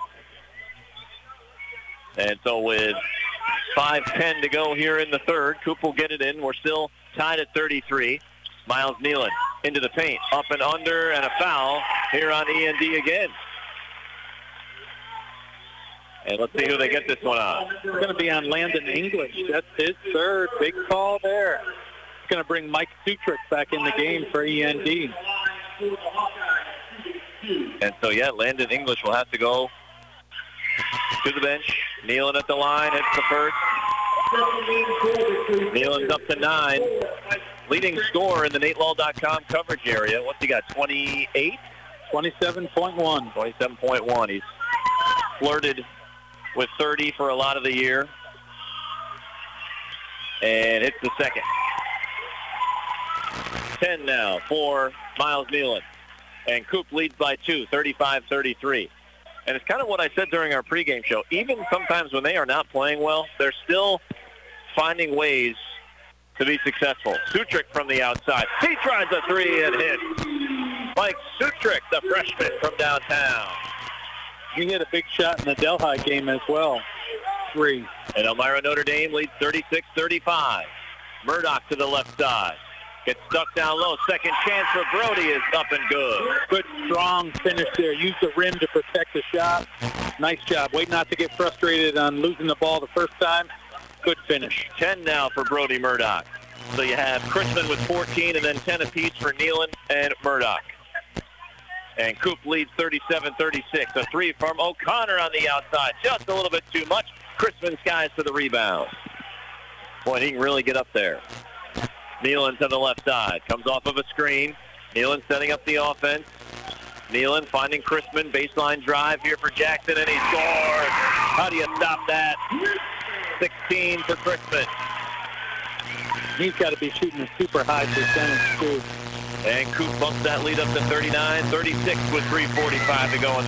And so with 5:10 to go here in the third, Coop will get it in. We're still tied at 33. Miles Nealon into the paint. Up and under, and a foul here on END again. And let's see who they get this one on. It's going to be on Landon English. That's his third. Big call there. It's going to bring Mike Sutrick back in the game for END. And so, yeah, Landon English will have to go to the bench. Nealon at the line. Hits the first. Nealon's up to 9. Leading scorer in the NateLaw.com coverage area. What's he got, 28? 27.1. 27.1. He's flirted with 30 for a lot of the year. And hits the second. 10 now for Miles Nealon. And Coop leads by 2, 35-33. And it's kind of what I said during our pregame show. Even sometimes when they are not playing well, they're still finding ways to be successful. Sutrick from the outside. He tries a 3 and hits. Mike Sutrick, the freshman from downtown. He hit a big shot in the Delhi game as well. 3. And Elmira Notre Dame leads 36-35. Murdoch to the left side. Gets stuck down low. Second chance for Brody is up and good. Good, strong finish there. Use the rim to protect the shot. Nice job. Wait not to get frustrated on losing the ball the first time. Good finish. 10 now for Brody Murdoch. So you have Chrisman with 14 and then 10 apiece for Nealon and Murdoch. And Coop leads 37-36. A 3 from O'Connor on the outside. Just a little bit too much. Chrisman skies for the rebound. Boy, he can really get up there. Nealon to the left side. Comes off of a screen. Nealon setting up the offense. Nealon finding Chrisman. Baseline drive here for Jackson, and he scores. How do you stop that? 16 for Chrisman. He's got to be shooting a super high percentage, too. And Coop bumps that lead up to 39-36 with 3:45 to go in the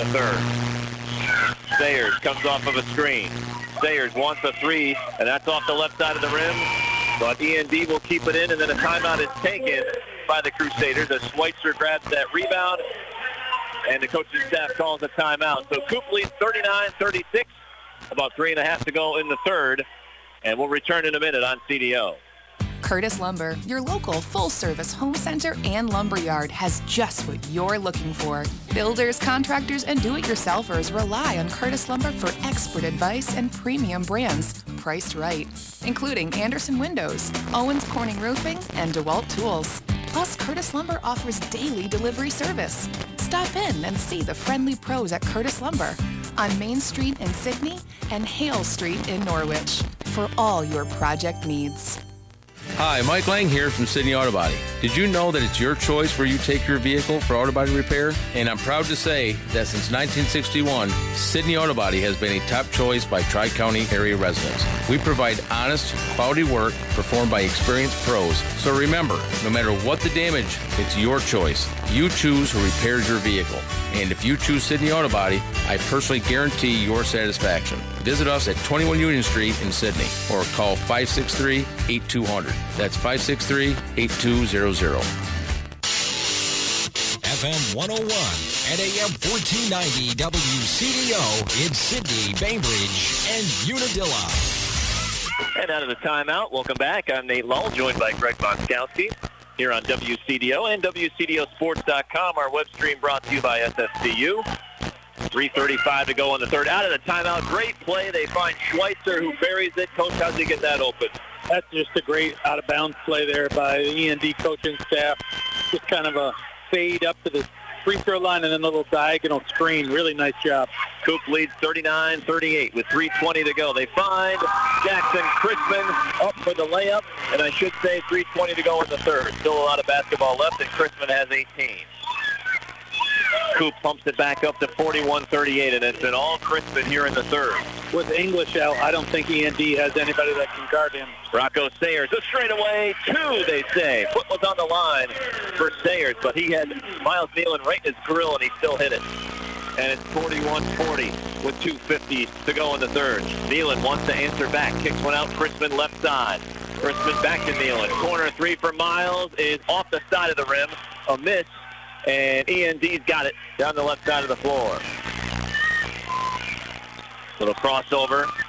third. Sayers comes off of a screen. Sayers wants a 3, and that's off the left side of the rim. But END will keep it in, and then a timeout is taken by the Crusaders as Schweitzer grabs that rebound, and the coaching staff calls a timeout. So Coop leads 39-36, about 3.5 to go in the third, and we'll return in a minute on CDO. Curtis Lumber, your local full-service home center and lumberyard, has just what you're looking for. Builders, contractors, and do-it-yourselfers rely on Curtis Lumber for expert advice and premium brands priced right, including Anderson Windows, Owens Corning Roofing, and DeWalt Tools. Plus, Curtis Lumber offers daily delivery service. Stop in and see the friendly pros at Curtis Lumber on Main Street in Sydney and Hale Street in Norwich for all your project needs. Hi, Mike Lang here from Sydney Auto Body. Did you know that it's your choice where you take your vehicle for auto body repair? And I'm proud to say that since 1961, Sydney Auto Body has been a top choice by Tri-County area residents. We provide honest, quality work performed by experienced pros. So remember, no matter what the damage, it's your choice. You choose who repairs your vehicle. And if you choose Sydney Auto Body, I personally guarantee your satisfaction. Visit us at 21 Union Street in Sydney or call 563-8200. That's 563-8200. FM 101 and AM 1490 WCDO in Sydney, Bainbridge, and Unadilla. And out of the timeout, welcome back. I'm Nate Lull, joined by Greg Bonskowski here on WCDO and WCDOsports.com. Our web stream brought to you by SFCU. 3:35 to go in the third. Out of the timeout, great play. They find Schweitzer, who buries it. Coach, how's he get that open? That's just a great out-of-bounds play there by the END coaching staff. Just kind of a fade up to the free throw line and then a little diagonal screen. Really nice job. Coop leads 39-38 with 3:20 to go. They find Jackson Chrisman up for the layup, and I should say 3:20 to go in the third. Still a lot of basketball left, and Chrisman has 18. Coop pumps it back up to 41-38, and it's been all Chrisman here in the third. With English out, I don't think END has anybody that can guard him. Rocco Sayers, a straightaway 2, they say. Foot was on the line for Sayers, but he had Miles Nealon right in his grill, and he still hit it. And it's 41-40 with 2:50 to go in the third. Nealon wants to answer back. Kicks one out, Chrisman left side. Chrisman back to Nealon. Corner 3 for Miles is off the side of the rim. A miss. And END's got it down the left side of the floor. Little crossover.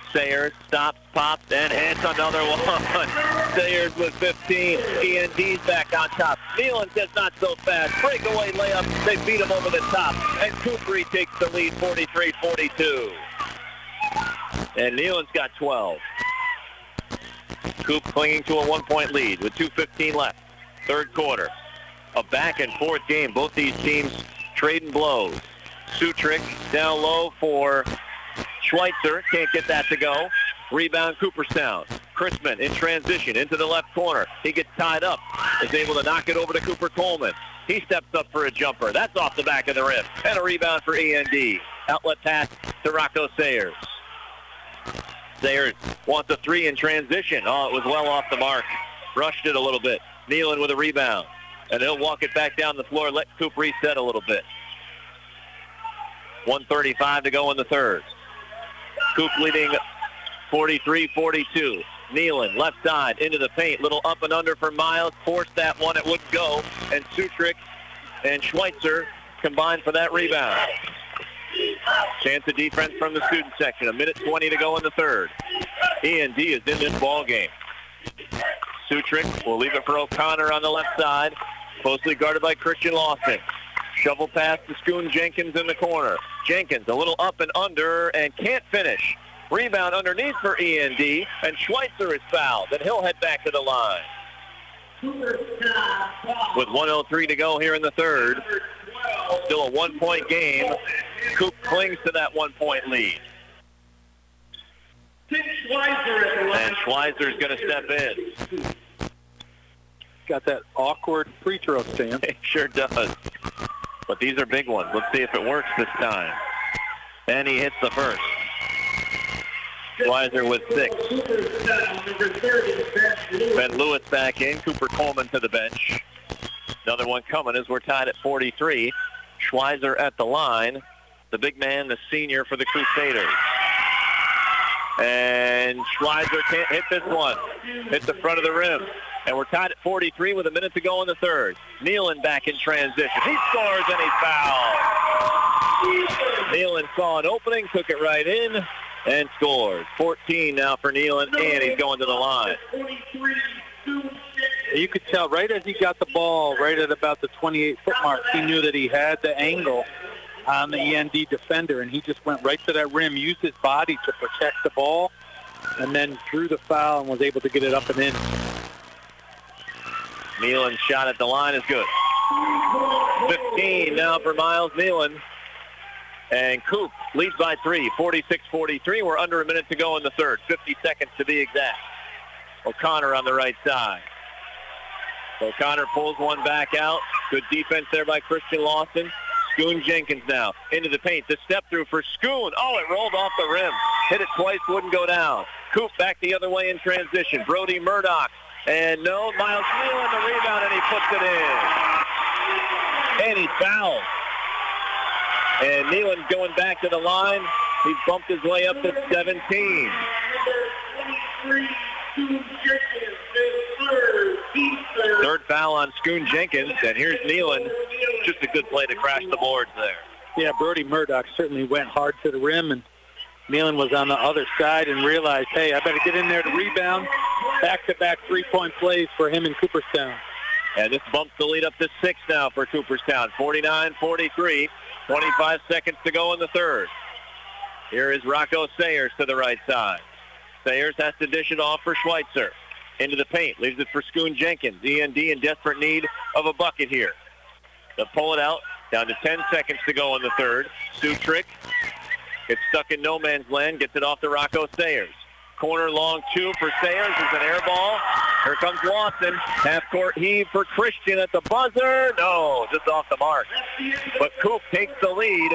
Sayers stops, pops, and hits another one. Sayers with 15. END's back on top. Nealon says not so fast. Breakaway layup. They beat him over the top. And Coopery takes the lead 43-42. And Nealon's got 12. Coop clinging to a 1-point lead with 2:15 left. Third quarter. A back-and-forth game. Both these teams trading blows. Sutrick down low for Schweitzer. Can't get that to go. Rebound Cooperstown. Chrisman in transition into the left corner. He gets tied up. Is able to knock it over to Cooper Coleman. He steps up for a jumper. That's off the back of the rim. And a rebound for END. Outlet pass to Rocco Sayers. Sayers wants a three in transition. Oh, it was well off the mark. Rushed it a little bit. Nealon with a rebound. And he'll walk it back down the floor. Let Coop reset a little bit. 1:35 to go in the third. Coop leading 43-42. Nealon, left side, into the paint. Little up and under for Miles. Forced that one. It wouldn't go. And Sutrick and Schweitzer combined for that rebound. Chance of defense from the student section. 1:20 to go in the third. END is in this ball game. Sutrick will leave it for O'Connor on the left side. Closely guarded by Christian Lawson. Shovel pass to Schoon Jenkins in the corner. Jenkins a little up and under and can't finish. Rebound underneath for END, and Schweitzer is fouled, and he'll head back to the line. With 1:03 to go here in the third. Still a 1-point game. Coop clings to that 1-point lead. And Schweizer's going to step in. Got that awkward free throw stand. It sure does. But these are big ones. Let's see if it works this time. And he hits the first. Schweizer with 6. Ben Lewis back in. Cooper Coleman to the bench. Another one coming as we're tied at 43. Schweizer at the line. The big man, the senior for the Crusaders. And Schweizer can't hit this one. Hit the front of the rim. And we're tied at 43 with a minute to go in the third. Nealon back in transition. He scores and he's fouled. Nealon saw an opening, took it right in, and scored. 14 now for Nealon, and he's going to the line. You could tell right as he got the ball, right at about the 28-foot mark, he knew that he had the angle on the END defender, and he just went right to that rim, used his body to protect the ball, and then drew the foul and was able to get it up and in. Nealon's shot at the line is good. 15 now for Miles Nealon. And Coop leads by 3, 46-43. We're under a minute to go in the third, 50 seconds to be exact. O'Connor on the right side. O'Connor pulls one back out. Good defense there by Christian Lawson. Schoon Jenkins now into the paint. The step through for Schoon. Oh, it rolled off the rim. Hit it twice, wouldn't go down. Coop back the other way in transition. Brody Murdoch. And no, Miles Nealon the rebound, and he puts it in. And he's fouled. And Nealon going back to the line. He's bumped his way up to 17. Third foul on Schoon Jenkins, and here's Nealon. Just a good play to crash the boards there. Yeah, Brody Murdoch certainly went hard to the rim, and Nealon was on the other side and realized, hey, I better get in there to rebound. Back-to-back three-point plays for him in Cooperstown. And this bumps the lead up to 6 now for Cooperstown. 49-43. 25 seconds to go in the third. Here is Rocco Sayers to the right side. Sayers has to dish it off for Schweitzer. Into the paint. Leaves it for Schoon Jenkins. END in desperate need of a bucket here. They'll pull it out. Down to 10 seconds to go in the third. Sutrick gets stuck in no man's land. Gets it off to Rocco Sayers. Corner long 2 for Sayers. It's an air ball. Here comes Lawson. Half-court heave for Christian at the buzzer. No, just off the mark. But Coop takes the lead,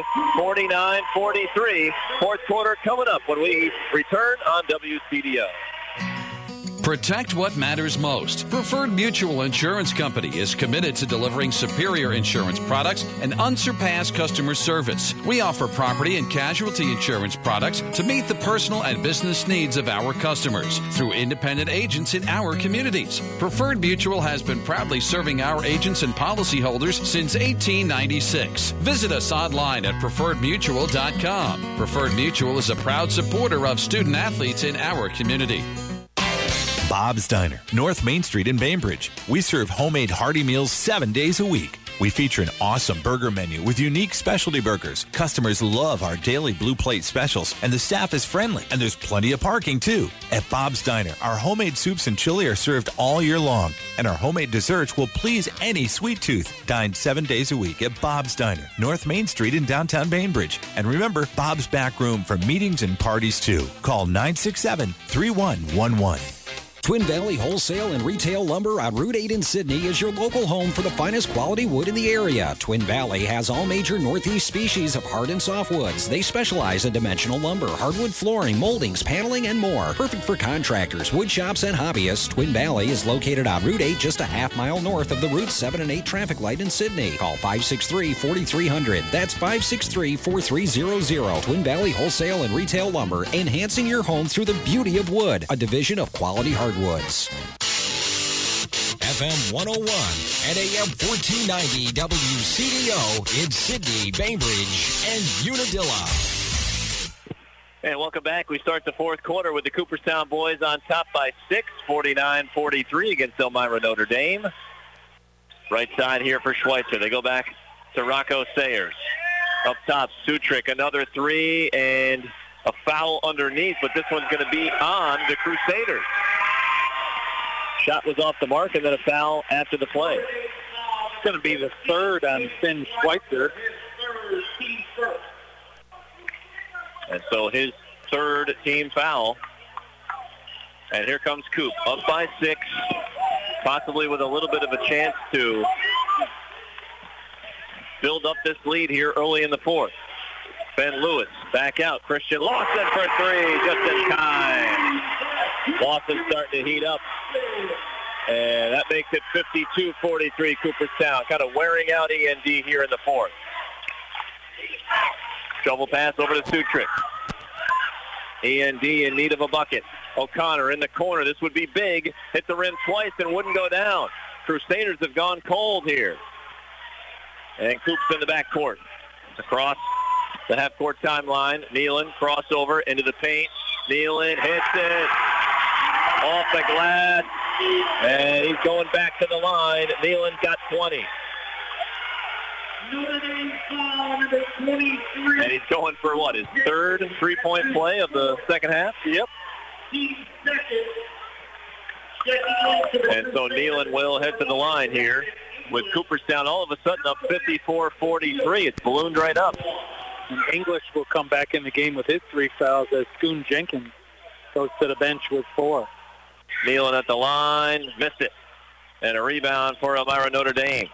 49-43. Fourth quarter coming up when we return on WCDO. Protect what matters most. Preferred Mutual Insurance Company is committed to delivering superior insurance products and unsurpassed customer service. We offer property and casualty insurance products to meet the personal and business needs of our customers through independent agents in our communities. Preferred Mutual has been proudly serving our agents and policyholders since 1896. Visit us online at preferredmutual.com. Preferred Mutual is a proud supporter of student athletes in our community. Bob's Diner, North Main Street in Bainbridge. We serve homemade hearty meals 7 days a week. We feature an awesome burger menu with unique specialty burgers. Customers love our daily blue plate specials, and the staff is friendly, and there's plenty of parking too. At Bob's Diner, our homemade soups and chili are served all year long, and our homemade desserts will please any sweet tooth. Dine 7 days a week at Bob's Diner, North Main Street in downtown Bainbridge. And remember, Bob's back room for meetings and parties too. Call 967-3111. Twin Valley Wholesale and Retail Lumber on Route 8 in Sydney is your local home for the finest quality wood in the area. Twin Valley has all major Northeast species of hard and soft woods. They specialize in dimensional lumber, hardwood flooring, moldings, paneling, and more. Perfect for contractors, wood shops, and hobbyists. Twin Valley is located on Route 8, just a half-mile north of the Route 7 and 8 traffic light in Sydney. Call 563-4300. That's 563-4300. Twin Valley Wholesale and Retail Lumber, enhancing your home through the beauty of wood. A division of Quality Hardwoods. FM 101 and AM 1490 WCDO in Sydney, Bainbridge, and Unadilla. And welcome back. We start the fourth quarter with the Cooperstown boys on top by 6, 49-43 against Elmira Notre Dame. Right side here for Schweitzer. They go back to Rocco Sayers. Up top, Sutrick, another three, and a foul underneath, but this one's going to be on the Crusaders. Shot was off the mark, and then a foul after the play. It's going to be the third on Finn Schweitzer. And so his third team foul. And here comes Coop, up by 6, possibly with a little bit of a chance to build up this lead here early in the fourth. Ben Lewis back out. Christian Lawson for three, just in time. Lawson starting to heat up. And that makes it 52-43 Cooperstown. Kind of wearing out END here in the fourth. Shovel pass over to Sutrick. END in need of a bucket. O'Connor in the corner. This would be big. Hit the rim twice and wouldn't go down. Crusaders have gone cold here. And Coop's in the backcourt. Across the half-court timeline. Nealon crossover into the paint. Nealon hits it. Off the glass. And he's going back to the line. Nealon's got 20. And he's going for what, his third three-point play of the second half? Yep. And so Nealon will head to the line here with Cooperstown all of a sudden up 54-43. It's ballooned right up. And English will come back in the game with his 3 fouls as Schoon Jenkins goes to the bench with 4. Nealon at the line, missed it. And a rebound for Elmira Notre Dame.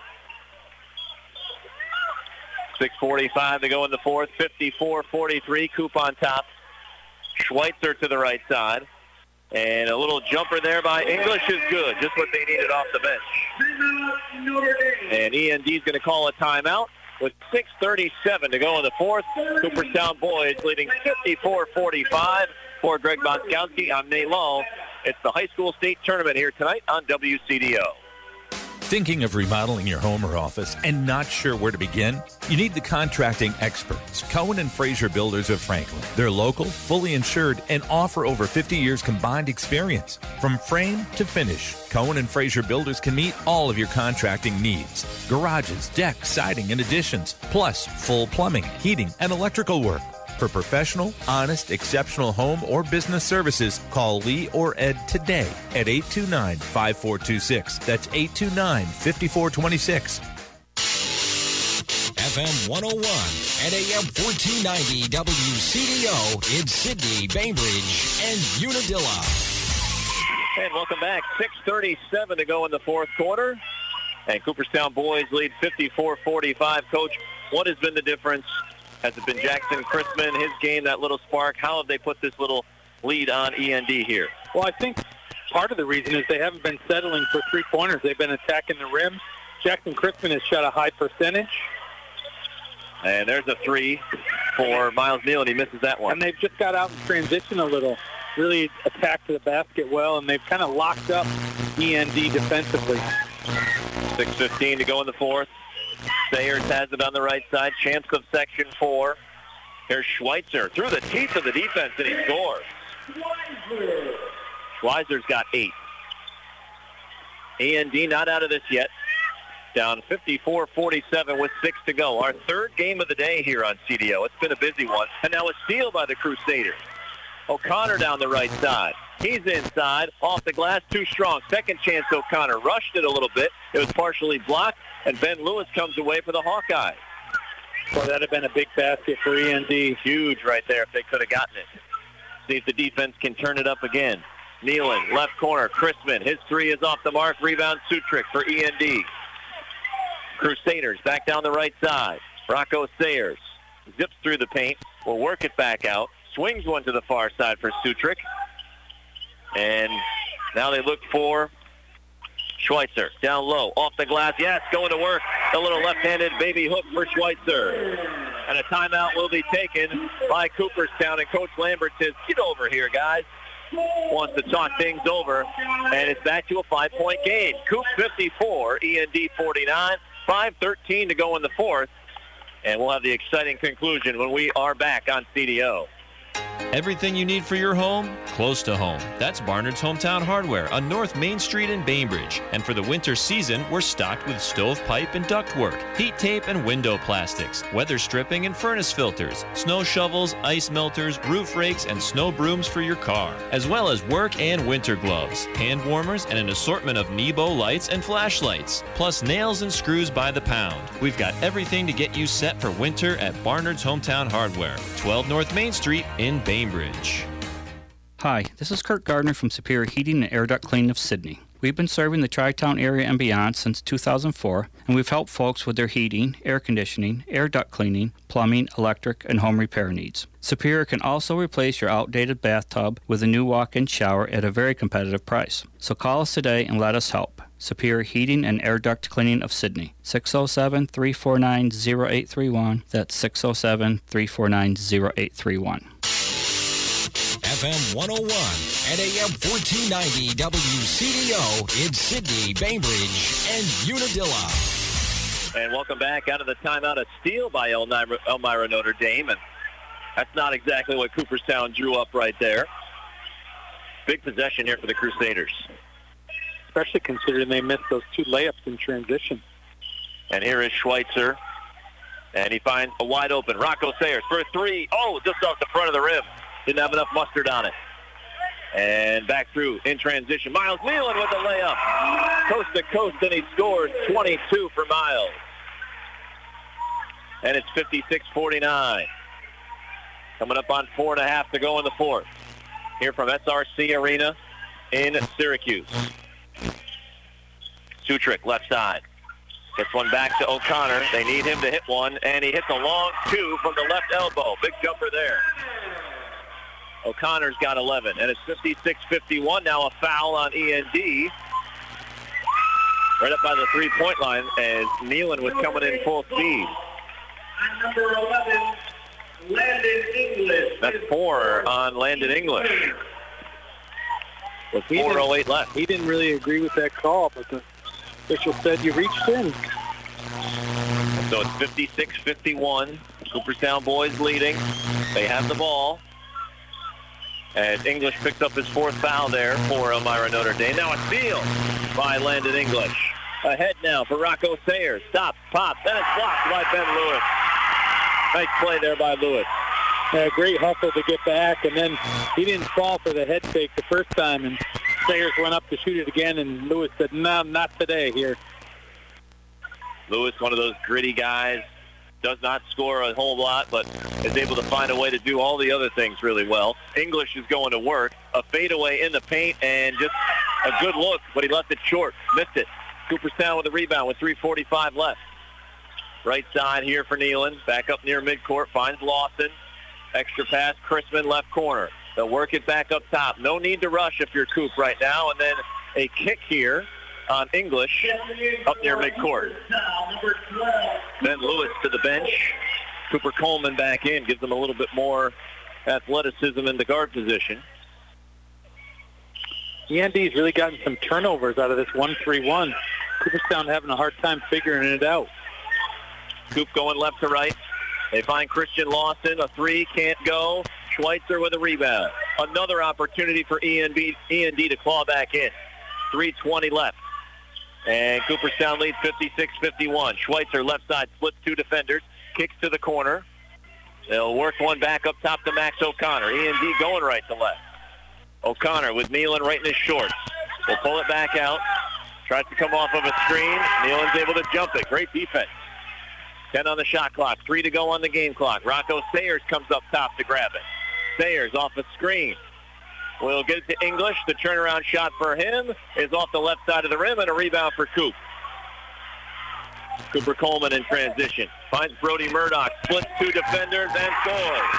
6:45 to go in the fourth, 54-43, Coop on top. Schweitzer to the right side. And a little jumper there by English is good, just what they needed off the bench. And END's going to call a timeout with 6:37 to go in the fourth. Cooperstown boys leading 54-45. For Greg Bonskowski, I'm Nate Lowe. It's the high school state tournament here tonight on WCDO. Thinking of remodeling your home or office and not sure where to begin? You need the contracting experts, Cohen & Fraser Builders of Franklin. They're local, fully insured, and offer over 50 years combined experience. From frame to finish, Cohen & Fraser Builders can meet all of your contracting needs. Garages, decks, siding, and additions, plus full plumbing, heating, and electrical work. For professional, honest, exceptional home or business services, call Lee or Ed today at 829-5426. That's 829-5426. FM 101 and AM 1490 WCDO in Sydney, Bainbridge, and Unadilla. And welcome back. 6:37 to go in the fourth quarter. And Cooperstown boys lead 54-45. Coach, what has been the difference? Has it been Jackson Chrisman, his game, that little spark? How have they put this little lead on END here? Well, I think part of the reason is they haven't been settling for three-pointers. They've been attacking the rim. Jackson Crispin has shot a high percentage. And there's a three for Miles Neal, and he misses that one. And they've just got out in transition a little, really attacked the basket well, and they've kind of locked up END defensively. 6:15 to go in the fourth. Sayers has it on the right side. Champs of Section 4. Here's Schweitzer through the teeth of the defense, and he scores. Schweizer's got 8. END not out of this yet. Down 54-47 with 6 to go. Our third game of the day here on CDO. It's been a busy one. And now a steal by the Crusaders. O'Connor down the right side. He's inside. Off the glass, too strong. Second chance, O'Connor rushed it a little bit. It was partially blocked, and Ben Lewis comes away for the Hawkeyes. Well, that would have been a big basket for END. Huge right there if they could have gotten it. See if the defense can turn it up again. Nealon, left corner. Crispin, his three is off the mark. Rebound, Sutrick for END. Crusaders back down the right side. Rocco Sayers zips through the paint. Will work it back out. Swings one to the far side for Sutrick. And now they look for Schweitzer. Down low. Off the glass. Yes, going to work. A little left-handed baby hook for Schweitzer. And a timeout will be taken by Cooperstown. And Coach Lambert says, get over here, guys. Wants to talk things over. And it's back to a 5-point game. Coop 54, END 49. 5:13 to go in the fourth, and we'll have the exciting conclusion when we are back on CDO. Everything you need for your home, close to home. That's Barnard's Hometown Hardware on North Main Street in Bainbridge. And for the winter season, we're stocked with stovepipe and ductwork, heat tape and window plastics, weather stripping and furnace filters, snow shovels, ice melters, roof rakes, and snow brooms for your car, as well as work and winter gloves, hand warmers, and an assortment of Nebo lights and flashlights, plus nails and screws by the pound. We've got everything to get you set for winter at Barnard's Hometown Hardware, 12 North Main Street in Bainbridge. Hi, this is Kurt Gardner from Superior Heating and Air Duct Cleaning of Sydney. We've been serving the Tri-Town area and beyond since 2004, and we've helped folks with their heating, air conditioning, air duct cleaning, plumbing, electric, and home repair needs. Superior can also replace your outdated bathtub with a new walk-in shower at a very competitive price. So call us today and let us help. Superior Heating and Air Duct Cleaning of Sydney, 607-349-0831. That's 607-349-0831. FM 101 and AM 1490 WCDO in Sydney, Bainbridge, and Unadilla. And welcome back out of the timeout. A steal by Elmira Notre Dame, and that's not exactly what Cooperstown drew up right there. Big possession here for the Crusaders. Especially considering they missed those 2 layups in transition. And here is Schweitzer, and he finds a wide open Rocco Sayers for a 3. Oh, just off the front of the rim. Didn't have enough mustard on it. And back through in transition. Miles Nealon with the layup. Coast to coast, and he scores 22 for Miles. And it's 56-49. Coming up on 4.5 to go in the fourth. Here from SRC Arena in Syracuse. Sutrick, left side. Gets one back to O'Connor. They need him to hit one, and he hits a long 2 from the left elbow. Big jumper there. O'Connor's got 11, and it's 56-51. Now a foul on END. Right up by the three-point line as Nealon was coming in full speed. Number 11, Landon English. That's 4 on Landon English. With 4:08 left. He didn't really agree with that call, but the official said you reached in. So it's 56-51. Cooperstown boys leading. They have the ball. As English picks up his 4th foul there for Elmira Notre Dame. Now a steal by Landon English. Ahead now for Rocco Sayers. Stop, pop, then it's blocked by Ben Lewis. Nice play there by Lewis. Great hustle to get back, and then he didn't fall for the head fake the first time, and Sayers went up to shoot it again, and Lewis said, no, not today here. Lewis, one of those gritty guys, does not score a whole lot, but is able to find a way to do all the other things really well. English is going to work. A fadeaway in the paint, and just a good look, but he left it short. Missed it. Cooperstown with the rebound with 3:45 left. Right side here for Nealon. Back up near midcourt. Finds Lawson. Extra pass. Crispin left corner. They'll work it back up top. No need to rush if you're Coop right now. And then a kick here on English up near midcourt. Ben Lewis to the bench. Cooper Coleman back in. Gives them a little bit more athleticism in the guard position. END's really gotten some turnovers out of this 1-3-1. Cooperstown having a hard time figuring it out. Coop going left to right. They find Christian Lawson. A three can't go. Schweitzer with a rebound. Another opportunity for END to claw back in. 3:20 left. And Cooperstown leads 56-51. Schweitzer left side splits two defenders. Kicks to the corner. They'll work one back up top to Max O'Connor. END going right to left. O'Connor with Nealon right in his shorts. Will pull it back out. Tries to come off of a screen. Nealon's able to jump it. Great defense. 10 on the shot clock. 3 to go on the game clock. Rocco Sayers comes up top to grab it. Sayers off a screen. We'll get it to English. The turnaround shot for him is off the left side of the rim and a rebound for Coop. Cooper Coleman in transition. Finds Brody Murdoch. Splits two defenders and scores.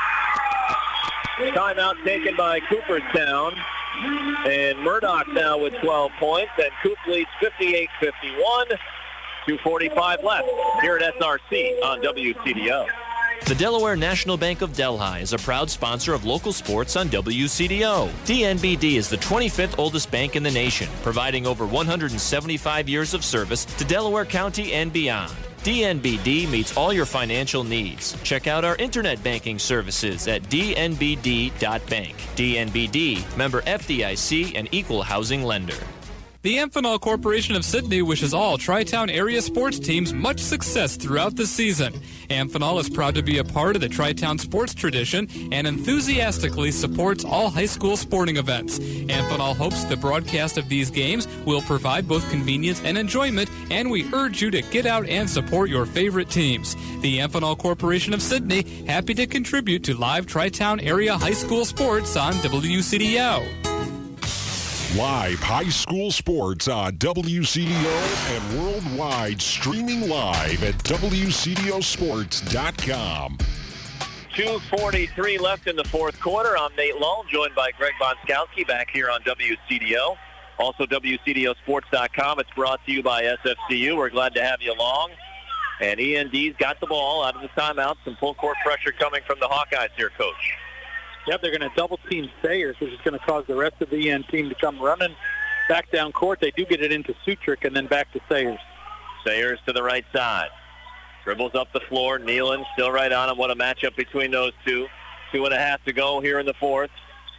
Timeout taken by Cooperstown. And Murdoch now with 12 points. And Coop leads 58-51. 2:45 left here at SRC on WCDO. The Delaware National Bank of Delhi is a proud sponsor of local sports on WCDO. DNBD is the 25th oldest bank in the nation, providing over 175 years of service to Delaware County and beyond. DNBD meets all your financial needs. Check out our internet banking services at dnbd.bank. DNBD, member FDIC and equal housing lender. The Amphenol Corporation of Sydney wishes all Tri-Town area sports teams much success throughout the season. Amphenol is proud to be a part of the Tri-Town sports tradition and enthusiastically supports all high school sporting events. Amphenol hopes the broadcast of these games will provide both convenience and enjoyment, and we urge you to get out and support your favorite teams. The Amphenol Corporation of Sydney, happy to contribute to live Tri-Town area high school sports on WCDO. Live high school sports on WCDO and worldwide, streaming live at WCDOsports.com. 2:43 left in the fourth quarter. I'm Nate Lull, joined by Greg Bonskowski back here on WCDO. Also WCDOsports.com. It's brought to you by SFCU. We're glad to have you along. And END's got the ball out of the timeout. Some full court pressure coming from the Hawkeyes here, Coach. Yep, they're going to double-team Sayers, which is going to cause the rest of the EN team to come running back down court. They do get it into Sutrick and then back to Sayers. Sayers to the right side. Dribbles up the floor. Nealon still right on him. What a matchup between those two. 2.5 to go here in the fourth.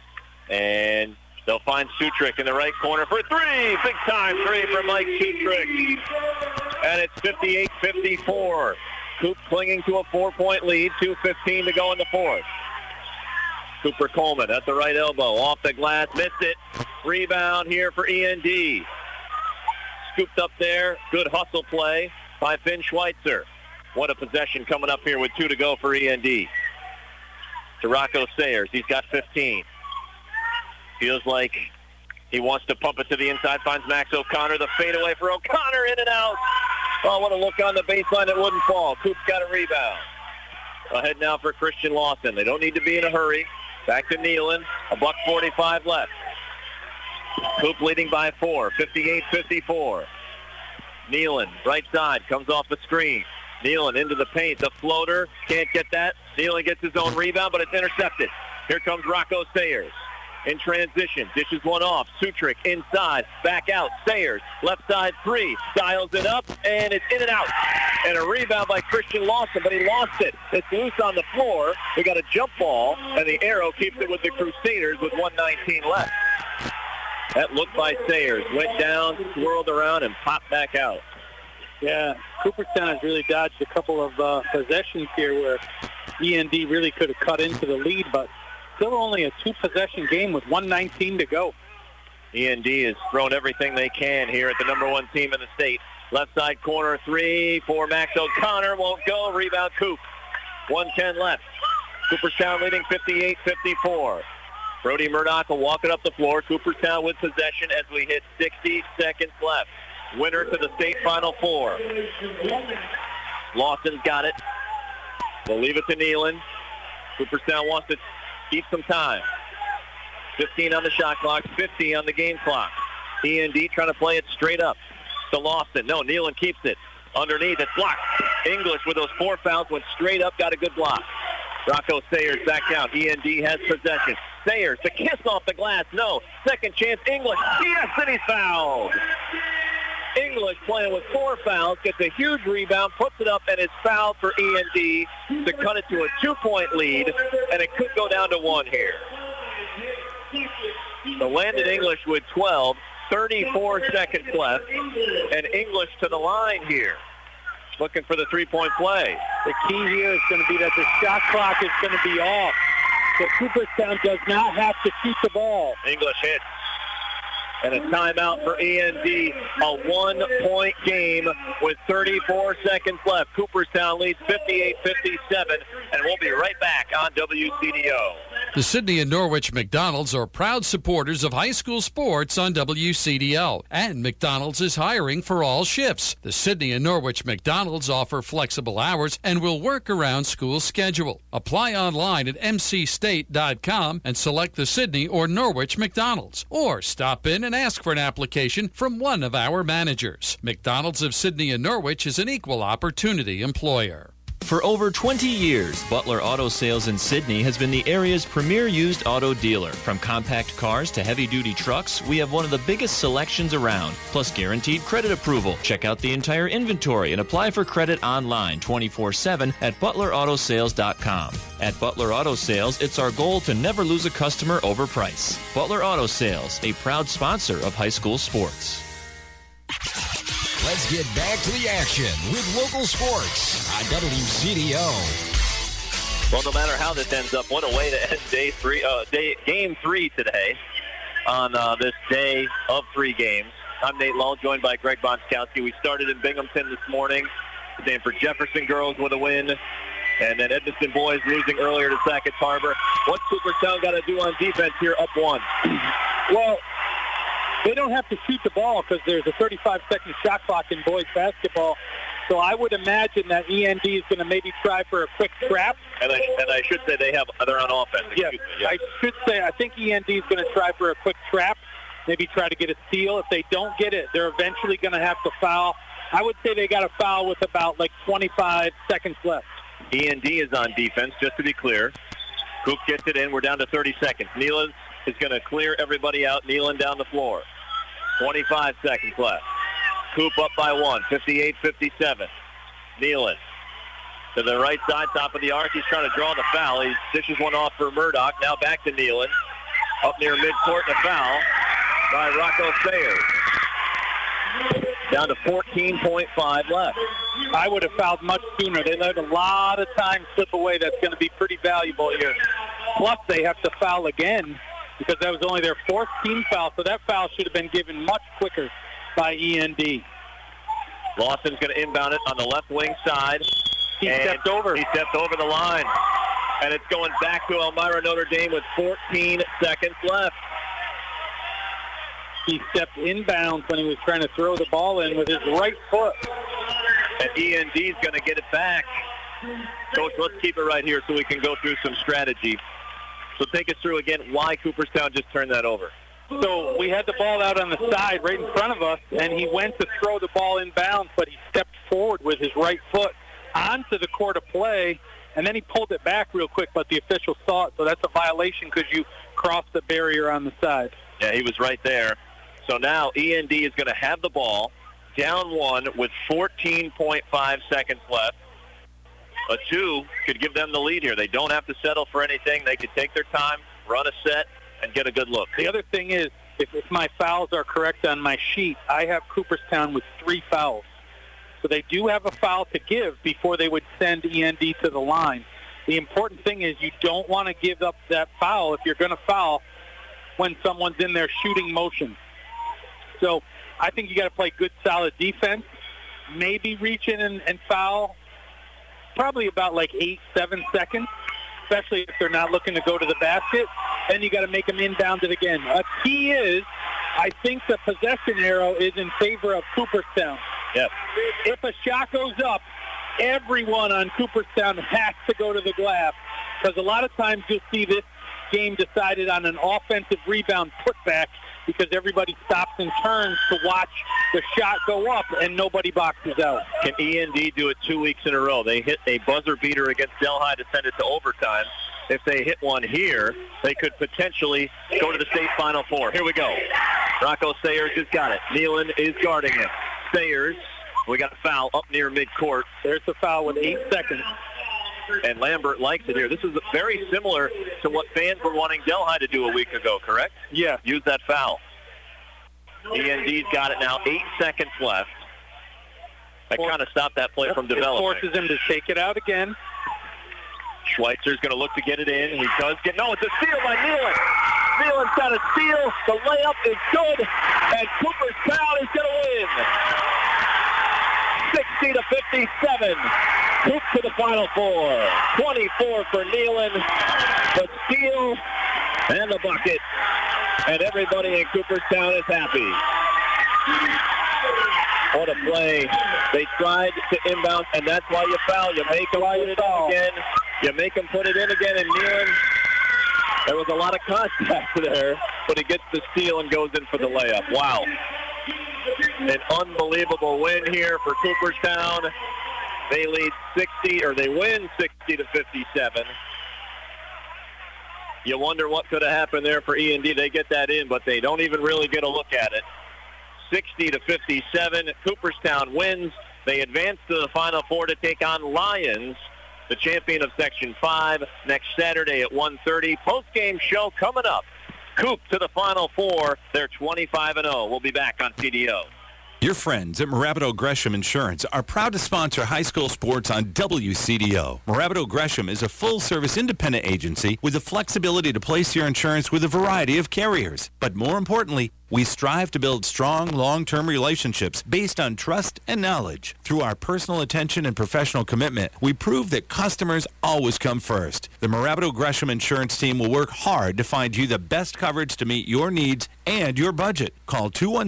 And they'll find Sutrick in the right corner for three. Big-time three for Mike Sutrick. And it's 58-54. Coop clinging to a 4-point lead. 2:15 to go in the fourth. Cooper Coleman at the right elbow, off the glass, missed it. Rebound here for END. Scooped up there, good hustle play by Finn Schweitzer. What a possession coming up here with 2 to go for END. To Rocco Sayers, he's got 15. Feels like he wants to pump it to the inside, finds Max O'Connor, the fadeaway for O'Connor, in and out. Oh, what a look on the baseline, it wouldn't fall. Coop's got a rebound. Ahead now for Christian Lawson. They don't need to be in a hurry. Back to Nealon. $1:45 left. Coop leading by 4. 58-54. Nealon, right side, comes off the screen. Nealon into the paint. The floater. Can't get that. Nealon gets his own rebound, but it's intercepted. Here comes Rocco Sayers. In transition. Dishes one off. Sutrick inside. Back out. Sayers. Left side three. Dials it up, and it's in and out. And a rebound by Christian Lawson, but he lost it. It's loose on the floor. We got a jump ball, and the arrow keeps it with the Crusaders with 1:19 left. That look by Sayers. Went down, swirled around, and popped back out. Yeah, Cooperstown has really dodged a couple of possessions here where END really could have cut into the lead, but still only a 2-possession game with 1:19 to go. END has thrown everything they can here at the number 1 team in the state. Left side corner three for Max O'Connor. Won't go. Rebound Coop. 1:10 left. Cooperstown leading 58-54. Brody Murdoch will walk it up the floor. Cooperstown with possession as we hit 60 seconds left. Winner to the state Final Four. Lawson's got it. They'll leave it to Nealon. Cooperstown wants to keep some time. 15 on the shot clock, 50 on the game clock. E&D trying to play it straight up to Lawson. No, Nealon keeps it. Underneath, it's blocked. English with those 4 fouls went straight up, got a good block. Rocco Sayers back down. E&D has possession. Sayers, the kiss off the glass. No. Second chance, English. Yes, and he's fouled. English playing with 4 fouls, gets a huge rebound, puts it up, and is fouled for E&D to cut it to a 2-point lead, and it could go down to 1 here. So Landon English with 12, 34 seconds left, and English to the line here, looking for the 3-point play. The key here is going to be that the shot clock is going to be off. So Cooperstown does not have to shoot the ball. English hits. And a timeout for E&D. A 1-point game with 34 seconds left. Cooperstown leads 58-57, and we'll be right back on WCDO. The Sidney and Norwich McDonald's are proud supporters of high school sports on WCDO, and McDonald's is hiring for all shifts. The Sidney and Norwich McDonald's offer flexible hours and will work around school schedule. Apply online at mcstate.com and select the Sidney or Norwich McDonald's, or stop in and ask for an application from one of our managers. McDonald's of Sidney and Norwich is an equal opportunity employer. For over 20 years, Butler Auto Sales in Sidney has been the area's premier used auto dealer. From compact cars to heavy-duty trucks, we have one of the biggest selections around, plus guaranteed credit approval. Check out the entire inventory and apply for credit online 24/7 at butlerAutosales.com. At Butler Auto Sales, it's our goal to never lose a customer over price. Butler Auto Sales, a proud sponsor of high school sports. Let's get back to the action with local sports on WCDO. Well, no matter how this ends up, what a way to end game 3 today on this day of 3 games. I'm Nate Lull, joined by Greg Bonskowski. We started in Binghamton this morning. Stanford Jefferson girls with a win. And then Edmonton boys losing earlier to Sackett Harbor. What's Cooperstown got to do on defense here up 1? Well, they don't have to shoot the ball because there's a 35-second shot clock in boys basketball. So I would imagine that END is going to maybe try for a quick trap. And I should say they're on offense. Yes, I should say I think END is going to try for a quick trap, maybe try to get a steal. If they don't get it, they're eventually going to have to foul. I would say they got a foul with about 25 seconds left. END is on defense, just to be clear. Coop gets it in. We're down to 30 seconds. Nealon is going to clear everybody out. Nealon down the floor. 25 seconds left. Coop up by 1, 58-57. Nealon to the right side, top of the arc. He's trying to draw the foul. He dishes one off for Murdoch. Now back to Nealon. Up near midcourt, and a foul by Rocco Sayers. Down to 14.5 left. I would have fouled much sooner. They let a lot of time slip away. That's going to be pretty valuable here. Plus, they have to foul again because that was only their 4th team foul, so that foul should have been given much quicker by END. Lawson's going to inbound it on the left wing side. He stepped over. He stepped over the line. And it's going back to Elmira Notre Dame with 14 seconds left. He stepped inbounds when he was trying to throw the ball in with his right foot. And END's going to get it back. Coach, let's keep it right here so we can go through some strategy. So take us through again why Cooperstown just turned that over. So we had the ball out on the side right in front of us, and he went to throw the ball inbounds, but he stepped forward with his right foot onto the court of play, and then he pulled it back real quick, but the official saw it, so that's a violation because you crossed the barrier on the side. Yeah, he was right there. So now END is going to have the ball, down 1 with 14.5 seconds left. A 2 could give them the lead here. They don't have to settle for anything. They could take their time, run a set, and get a good look. The other thing is, if my fouls are correct on my sheet, I have Cooperstown with 3 fouls. So they do have a foul to give before they would send END to the line. The important thing is you don't want to give up that foul if you're going to foul when someone's in their shooting motion. So I think you got to play good, solid defense, maybe reach in and foul probably about 8-7 seconds, especially if they're not looking to go to the basket. Then you got to make them inbound it again. A key is, I think the possession arrow is in favor of Cooperstown. Yes. If a shot goes up, everyone on Cooperstown has to go to the glass because a lot of times you'll see this game decided on an offensive rebound putback because everybody stops and turns to watch the shot go up and nobody boxes out. Can END do it 2 weeks in a row? They hit a buzzer beater against Delhi to send it to overtime. If they hit one here, they could potentially go to the state Final Four. Here we go. Rocco Sayers has got it. Nealon is guarding it. Sayers, we got a foul up near midcourt. There's the foul with 8 seconds. And Lambert likes it here. This is very similar to what fans were wanting Delhi to do a week ago, correct? Yeah. Use that foul. END's got it now. 8 seconds left. That kind of stopped that play from developing. It forces him to take it out again. Schweitzer's going to look to get it in. He does get... No, it's a steal by Nealon. Nealon's got a steal. The layup is good. And Cooperstown is going to win. 60-57. Coop to the Final Four. 24 for Nealon. The steal and the bucket. And everybody in Cooperstown is happy. What a play. They tried to inbound, and that's why you foul. You make them put it in again. You make them put it in again, and Nealon, there was a lot of contact there, but he gets the steal and goes in for the layup. Wow. An unbelievable win here for Cooperstown. They lead they win 60-57. You wonder what could have happened there for END. They get that in, but they don't even really get a look at it. 60-57. Cooperstown wins. They advance to the Final Four to take on Lions, the champion of Section 5, next Saturday at 1:30. Post-game show coming up. Coop to the Final Four. They're 25-0. We'll be back on CDO. Your friends at Marabito Gresham Insurance are proud to sponsor high school sports on WCDO. Marabito Gresham is a full-service independent agency with the flexibility to place your insurance with a variety of carriers. But more importantly, we strive to build strong, long-term relationships based on trust and knowledge. Through our personal attention and professional commitment, we prove that customers always come first. The Marabito Gresham Insurance team will work hard to find you the best coverage to meet your needs and your budget. Call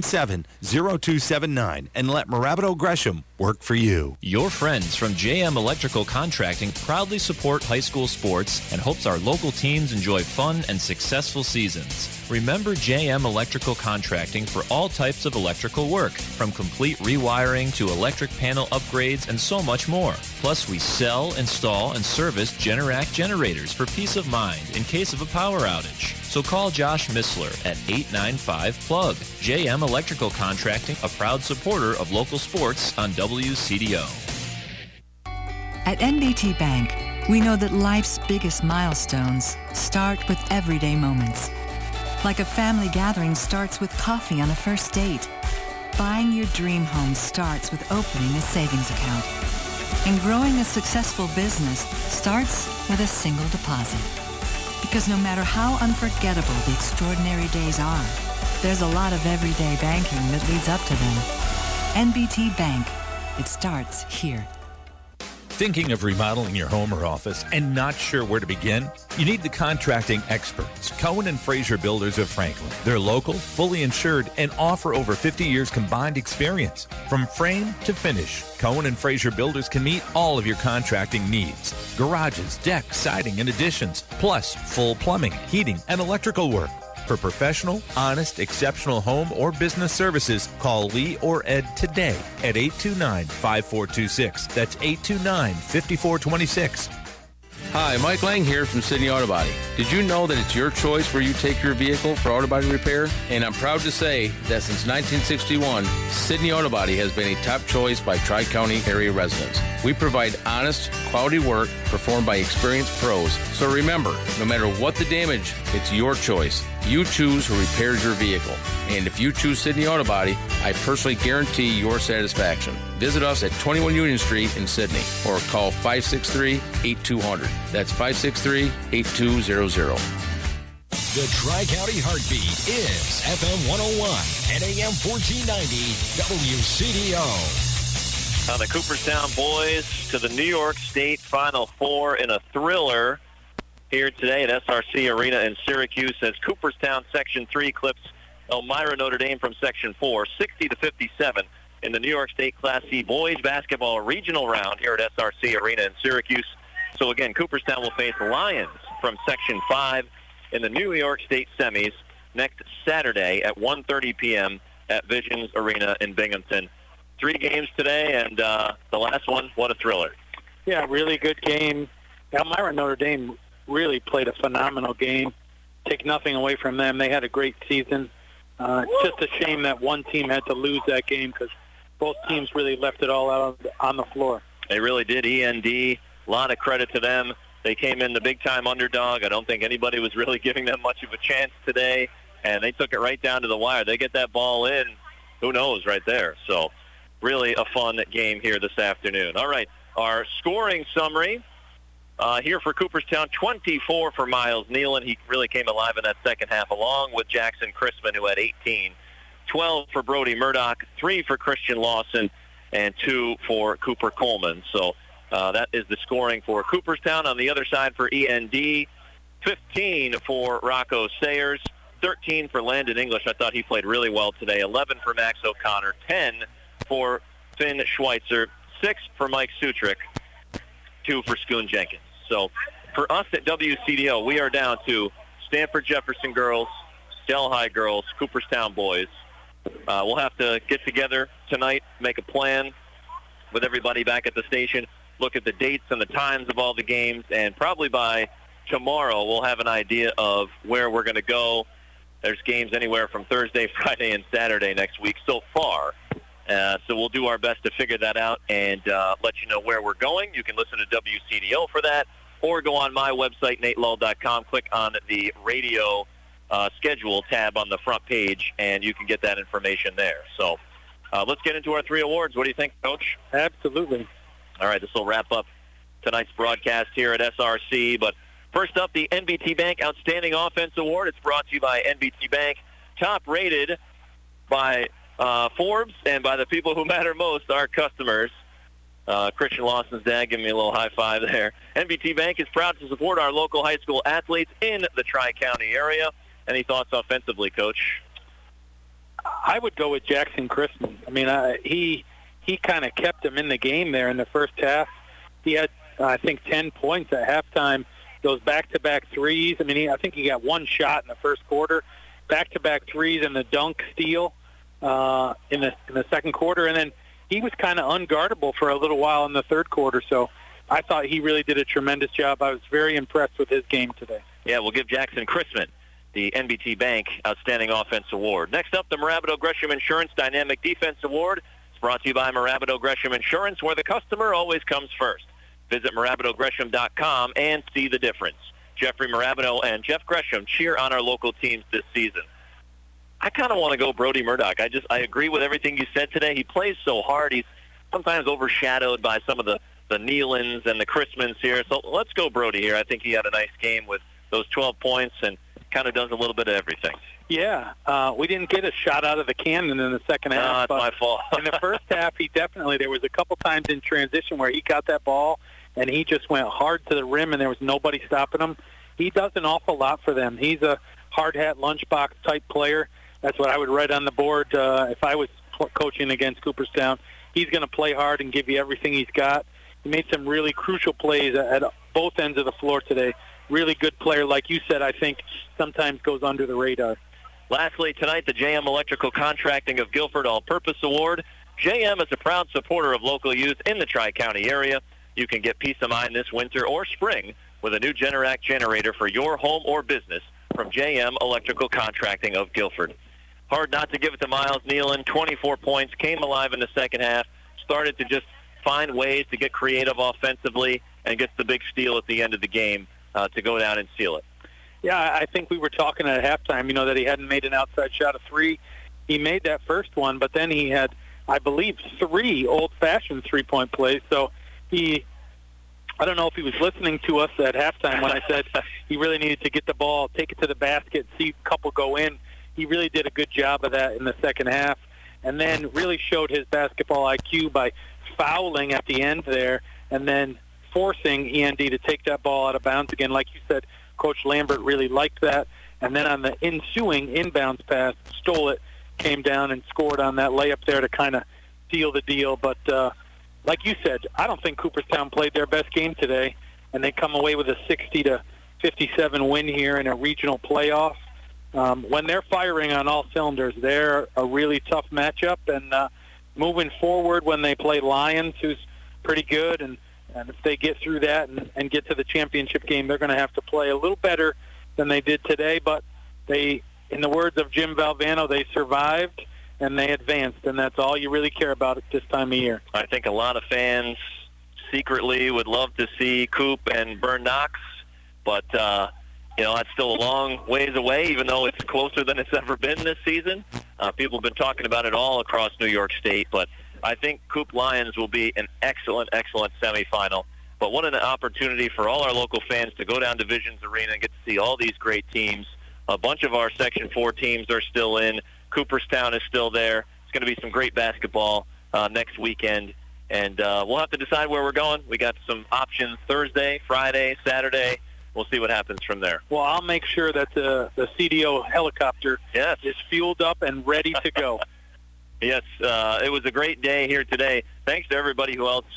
217-0279 and let Marabito Gresham work for you. Your friends from JM Electrical Contracting proudly support high school sports and hopes our local teams enjoy fun and successful seasons. Remember JM Electrical Contracting for all types of electrical work, from complete rewiring to electric panel upgrades and so much more. Plus, we sell, install, and service Generac generators for peace of mind in case of a power outage. So call Josh Missler at 895-PLUG. JM Electrical Contracting, a proud supporter of local sports on WCDO. At NBT Bank, we know that life's biggest milestones start with everyday moments. Like a family gathering starts with coffee on a first date. Buying your dream home starts with opening a savings account. And growing a successful business starts with a single deposit. Because no matter how unforgettable the extraordinary days are, there's a lot of everyday banking that leads up to them. NBT Bank. It starts here. Thinking of remodeling your home or office and not sure where to begin? You need the contracting experts, Cohen and Fraser Builders of Franklin. They're local, fully insured, and offer over 50 years combined experience. From frame to finish, Cohen and Fraser Builders can meet all of your contracting needs. Garages, decks, siding, and additions, plus full plumbing, heating, and electrical work. For professional, honest, exceptional home or business services, call Lee or Ed today at 829-5426. That's 829-5426. Hi, Mike Lang here from Sydney Auto Body. Did you know that it's your choice where you take your vehicle for auto body repair? And I'm proud to say that since 1961, Sydney Auto Body has been a top choice by Tri-County area residents. We provide honest, quality work performed by experienced pros. So remember, no matter what the damage, it's your choice. You choose who repairs your vehicle. And if you choose Sydney Auto Body, I personally guarantee your satisfaction. Visit us at 21 Union Street in Sydney or call 563-8200. That's 563-8200. The Tri-County Heartbeat is FM 101 and AM 1490 WCDO. On the Cooperstown boys to the New York State Final Four in a thriller here today at SRC Arena in Syracuse as Cooperstown Section 3 clips Elmira Notre Dame from Section 4, 60-57 in the New York State Class C boys basketball regional round here at SRC Arena in Syracuse. So again, Cooperstown will face Lions from Section 5 in the New York State semis next Saturday at 1:30 p.m. at Visions Arena in Binghamton. 3 games today, and the last one, what a thriller. Yeah, really good game. Elmira Notre Dame really played a phenomenal game. Take nothing away from them. They had a great season. It's just a shame that one team had to lose that game because both teams really left it all out on the floor. They really did. END, a lot of credit to them. They came in the big-time underdog. I don't think anybody was really giving them much of a chance today, and they took it right down to the wire. They get that ball in, who knows, right there. So really a fun game here this afternoon. All right, our scoring summary here for Cooperstown, 24 for Miles Nealon. He really came alive in that second half, along with Jackson Chrisman, who had 18. 12 for Brody Murdoch, 3 for Christian Lawson, and 2 for Cooper Coleman. So that is the scoring for Cooperstown. On the other side for END, 15 for Rocco Sayers, 13 for Landon English. I thought he played really well today. 11 for Max O'Connor, 10 for Finn Schweitzer, 6 for Mike Sutrick, 2 for Schoon Jenkins. So for us at WCDO, we are down to Stanford Jefferson girls, Delhi girls, Cooperstown boys. We'll have to get together tonight, make a plan with everybody back at the station, look at the dates and the times of all the games, and probably by tomorrow we'll have an idea of where we're going to go. There's games anywhere from Thursday, Friday, and Saturday next week so far. So we'll do our best to figure that out and let you know where we're going. You can listen to WCDO for that, or go on my website, natelull.com, click on the radio schedule tab on the front page, and you can get that information there. So let's get into our 3 awards. What do you think, Coach? Absolutely. All right, this will wrap up tonight's broadcast here at SRC. But first up, the NBT Bank Outstanding Offense Award. It's brought to you by NBT Bank, top rated by Forbes and by the people who matter most, our customers. Christian Lawson's dad giving me a little high five there. NBT Bank is proud to support our local high school athletes in the Tri-County area. Any thoughts offensively, Coach? I would go with Jackson Chrisman. I mean, he kind of kept him in the game there in the first half. He had, I think, 10 points at halftime. Those back-to-back threes. I mean, I think he got 1 shot in the first quarter. Back-to-back threes and the dunk steal in the second quarter. And then he was kind of unguardable for a little while in the third quarter. So I thought he really did a tremendous job. I was very impressed with his game today. Yeah, we'll give Jackson Chrisman the NBT Bank Outstanding Offense Award. Next up, the Morabito Gresham Insurance Dynamic Defense Award. It's brought to you by Morabito Gresham Insurance, where the customer always comes first. Visit MorabitoGresham.com and see the difference. Jeffrey Morabito and Jeff Gresham cheer on our local teams this season. I kind of want to go Brody Murdoch. I agree with everything you said today. He plays so hard. He's sometimes overshadowed by some of the Nealons and the Chrismans here. So let's go Brody here. I think he had a nice game with those 12 points and kind of does a little bit of everything. Yeah, we didn't get a shot out of the cannon in the second half. No, that's my fault. In the first half, there was a couple times in transition where he got that ball and he just went hard to the rim and there was nobody stopping him. He does an awful lot for them. He's a hard hat, lunchbox type player. That's what I would write on the board if I was coaching against Cooperstown. He's going to play hard and give you everything he's got. He made some really crucial plays at both ends of the floor today. Really good player. Like you said, I think sometimes goes under the radar. Lastly, tonight, the JM Electrical Contracting of Guilford All-Purpose Award. JM is a proud supporter of local youth in the Tri-County area. You can get peace of mind this winter or spring with a new Generac generator for your home or business from JM Electrical Contracting of Guilford. Hard not to give it to Miles Nealon. 24 points, came alive in the second half, started to just find ways to get creative offensively, and gets the big steal at the end of the game to go down and seal it. Yeah, I think we were talking at halftime, that he hadn't made an outside shot of 3. He made that first one, but then he had, I believe, 3 old-fashioned three-point plays. So I don't know if he was listening to us at halftime when I said he really needed to get the ball, take it to the basket, see a couple go in. He really did a good job of that in the second half, and then really showed his basketball IQ by fouling at the end there and then forcing END to take that ball out of bounds again. Like you said, Coach Lambert really liked that. And then on the ensuing inbounds pass, stole it, came down and scored on that layup there to kind of seal the deal. But like you said, I don't think Cooperstown played their best game today, and they come away with a 57 win here in a regional playoff. When they're firing on all cylinders, they're a really tough matchup. And moving forward, when they play Lions, who's pretty good, and if they get through that and get to the championship game, they're going to have to play a little better than they did today. But they, in the words of Jim Valvano, they survived and they advanced, and that's all you really care about at this time of year. I think a lot of fans secretly would love to see Coop and Burn Knox, but that's still a long ways away, even though it's closer than it's ever been this season. People have been talking about it all across New York State, but I think Coop Lions will be an excellent, excellent semifinal. But what an opportunity for all our local fans to go down to Visions Arena and get to see all these great teams. A bunch of our Section 4 teams are still in. Cooperstown is still there. It's going to be some great basketball next weekend. And we'll have to decide where we're going. We got some options Thursday, Friday, Saturday. We'll see what happens from there. Well, I'll make sure that the CDO helicopter is fueled up and ready to go. Yes, it was a great day here today. Thanks to everybody who helped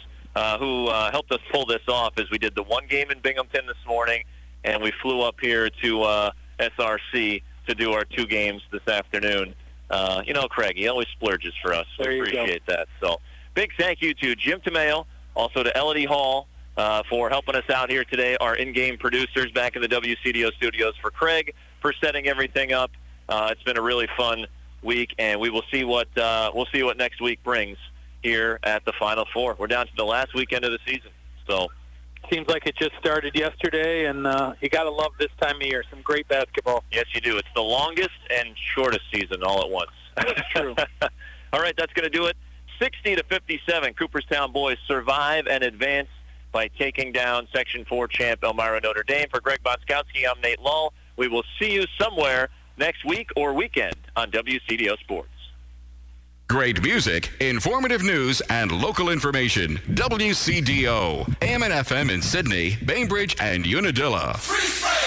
us pull this off, as we did the one game in Binghamton this morning, and we flew up here to SRC to do our 2 games this afternoon. Craig, he always splurges for us. We appreciate that. So big thank you to Jim Tomeo, also to Elodie Hall, for helping us out here today, our in-game producers back in the WCDO studios, for Craig for setting everything up. It's been a really fun week, and we will see what next week brings here at the Final Four. We're down to the last weekend of the season, so seems like it just started yesterday, and you got to love this time of year. Some great basketball. Yes, you do. It's the longest and shortest season all at once. That's true. All right, that's going to do it. 60-57, Cooperstown boys survive and advance by taking down Section 4 champ Elmira Notre Dame. For Greg Bonskowski, I'm Nate Lull. We will see you somewhere next week or weekend on WCDO Sports. Great music, informative news, and local information. WCDO, AM and FM in Sydney, Bainbridge, and Unadilla.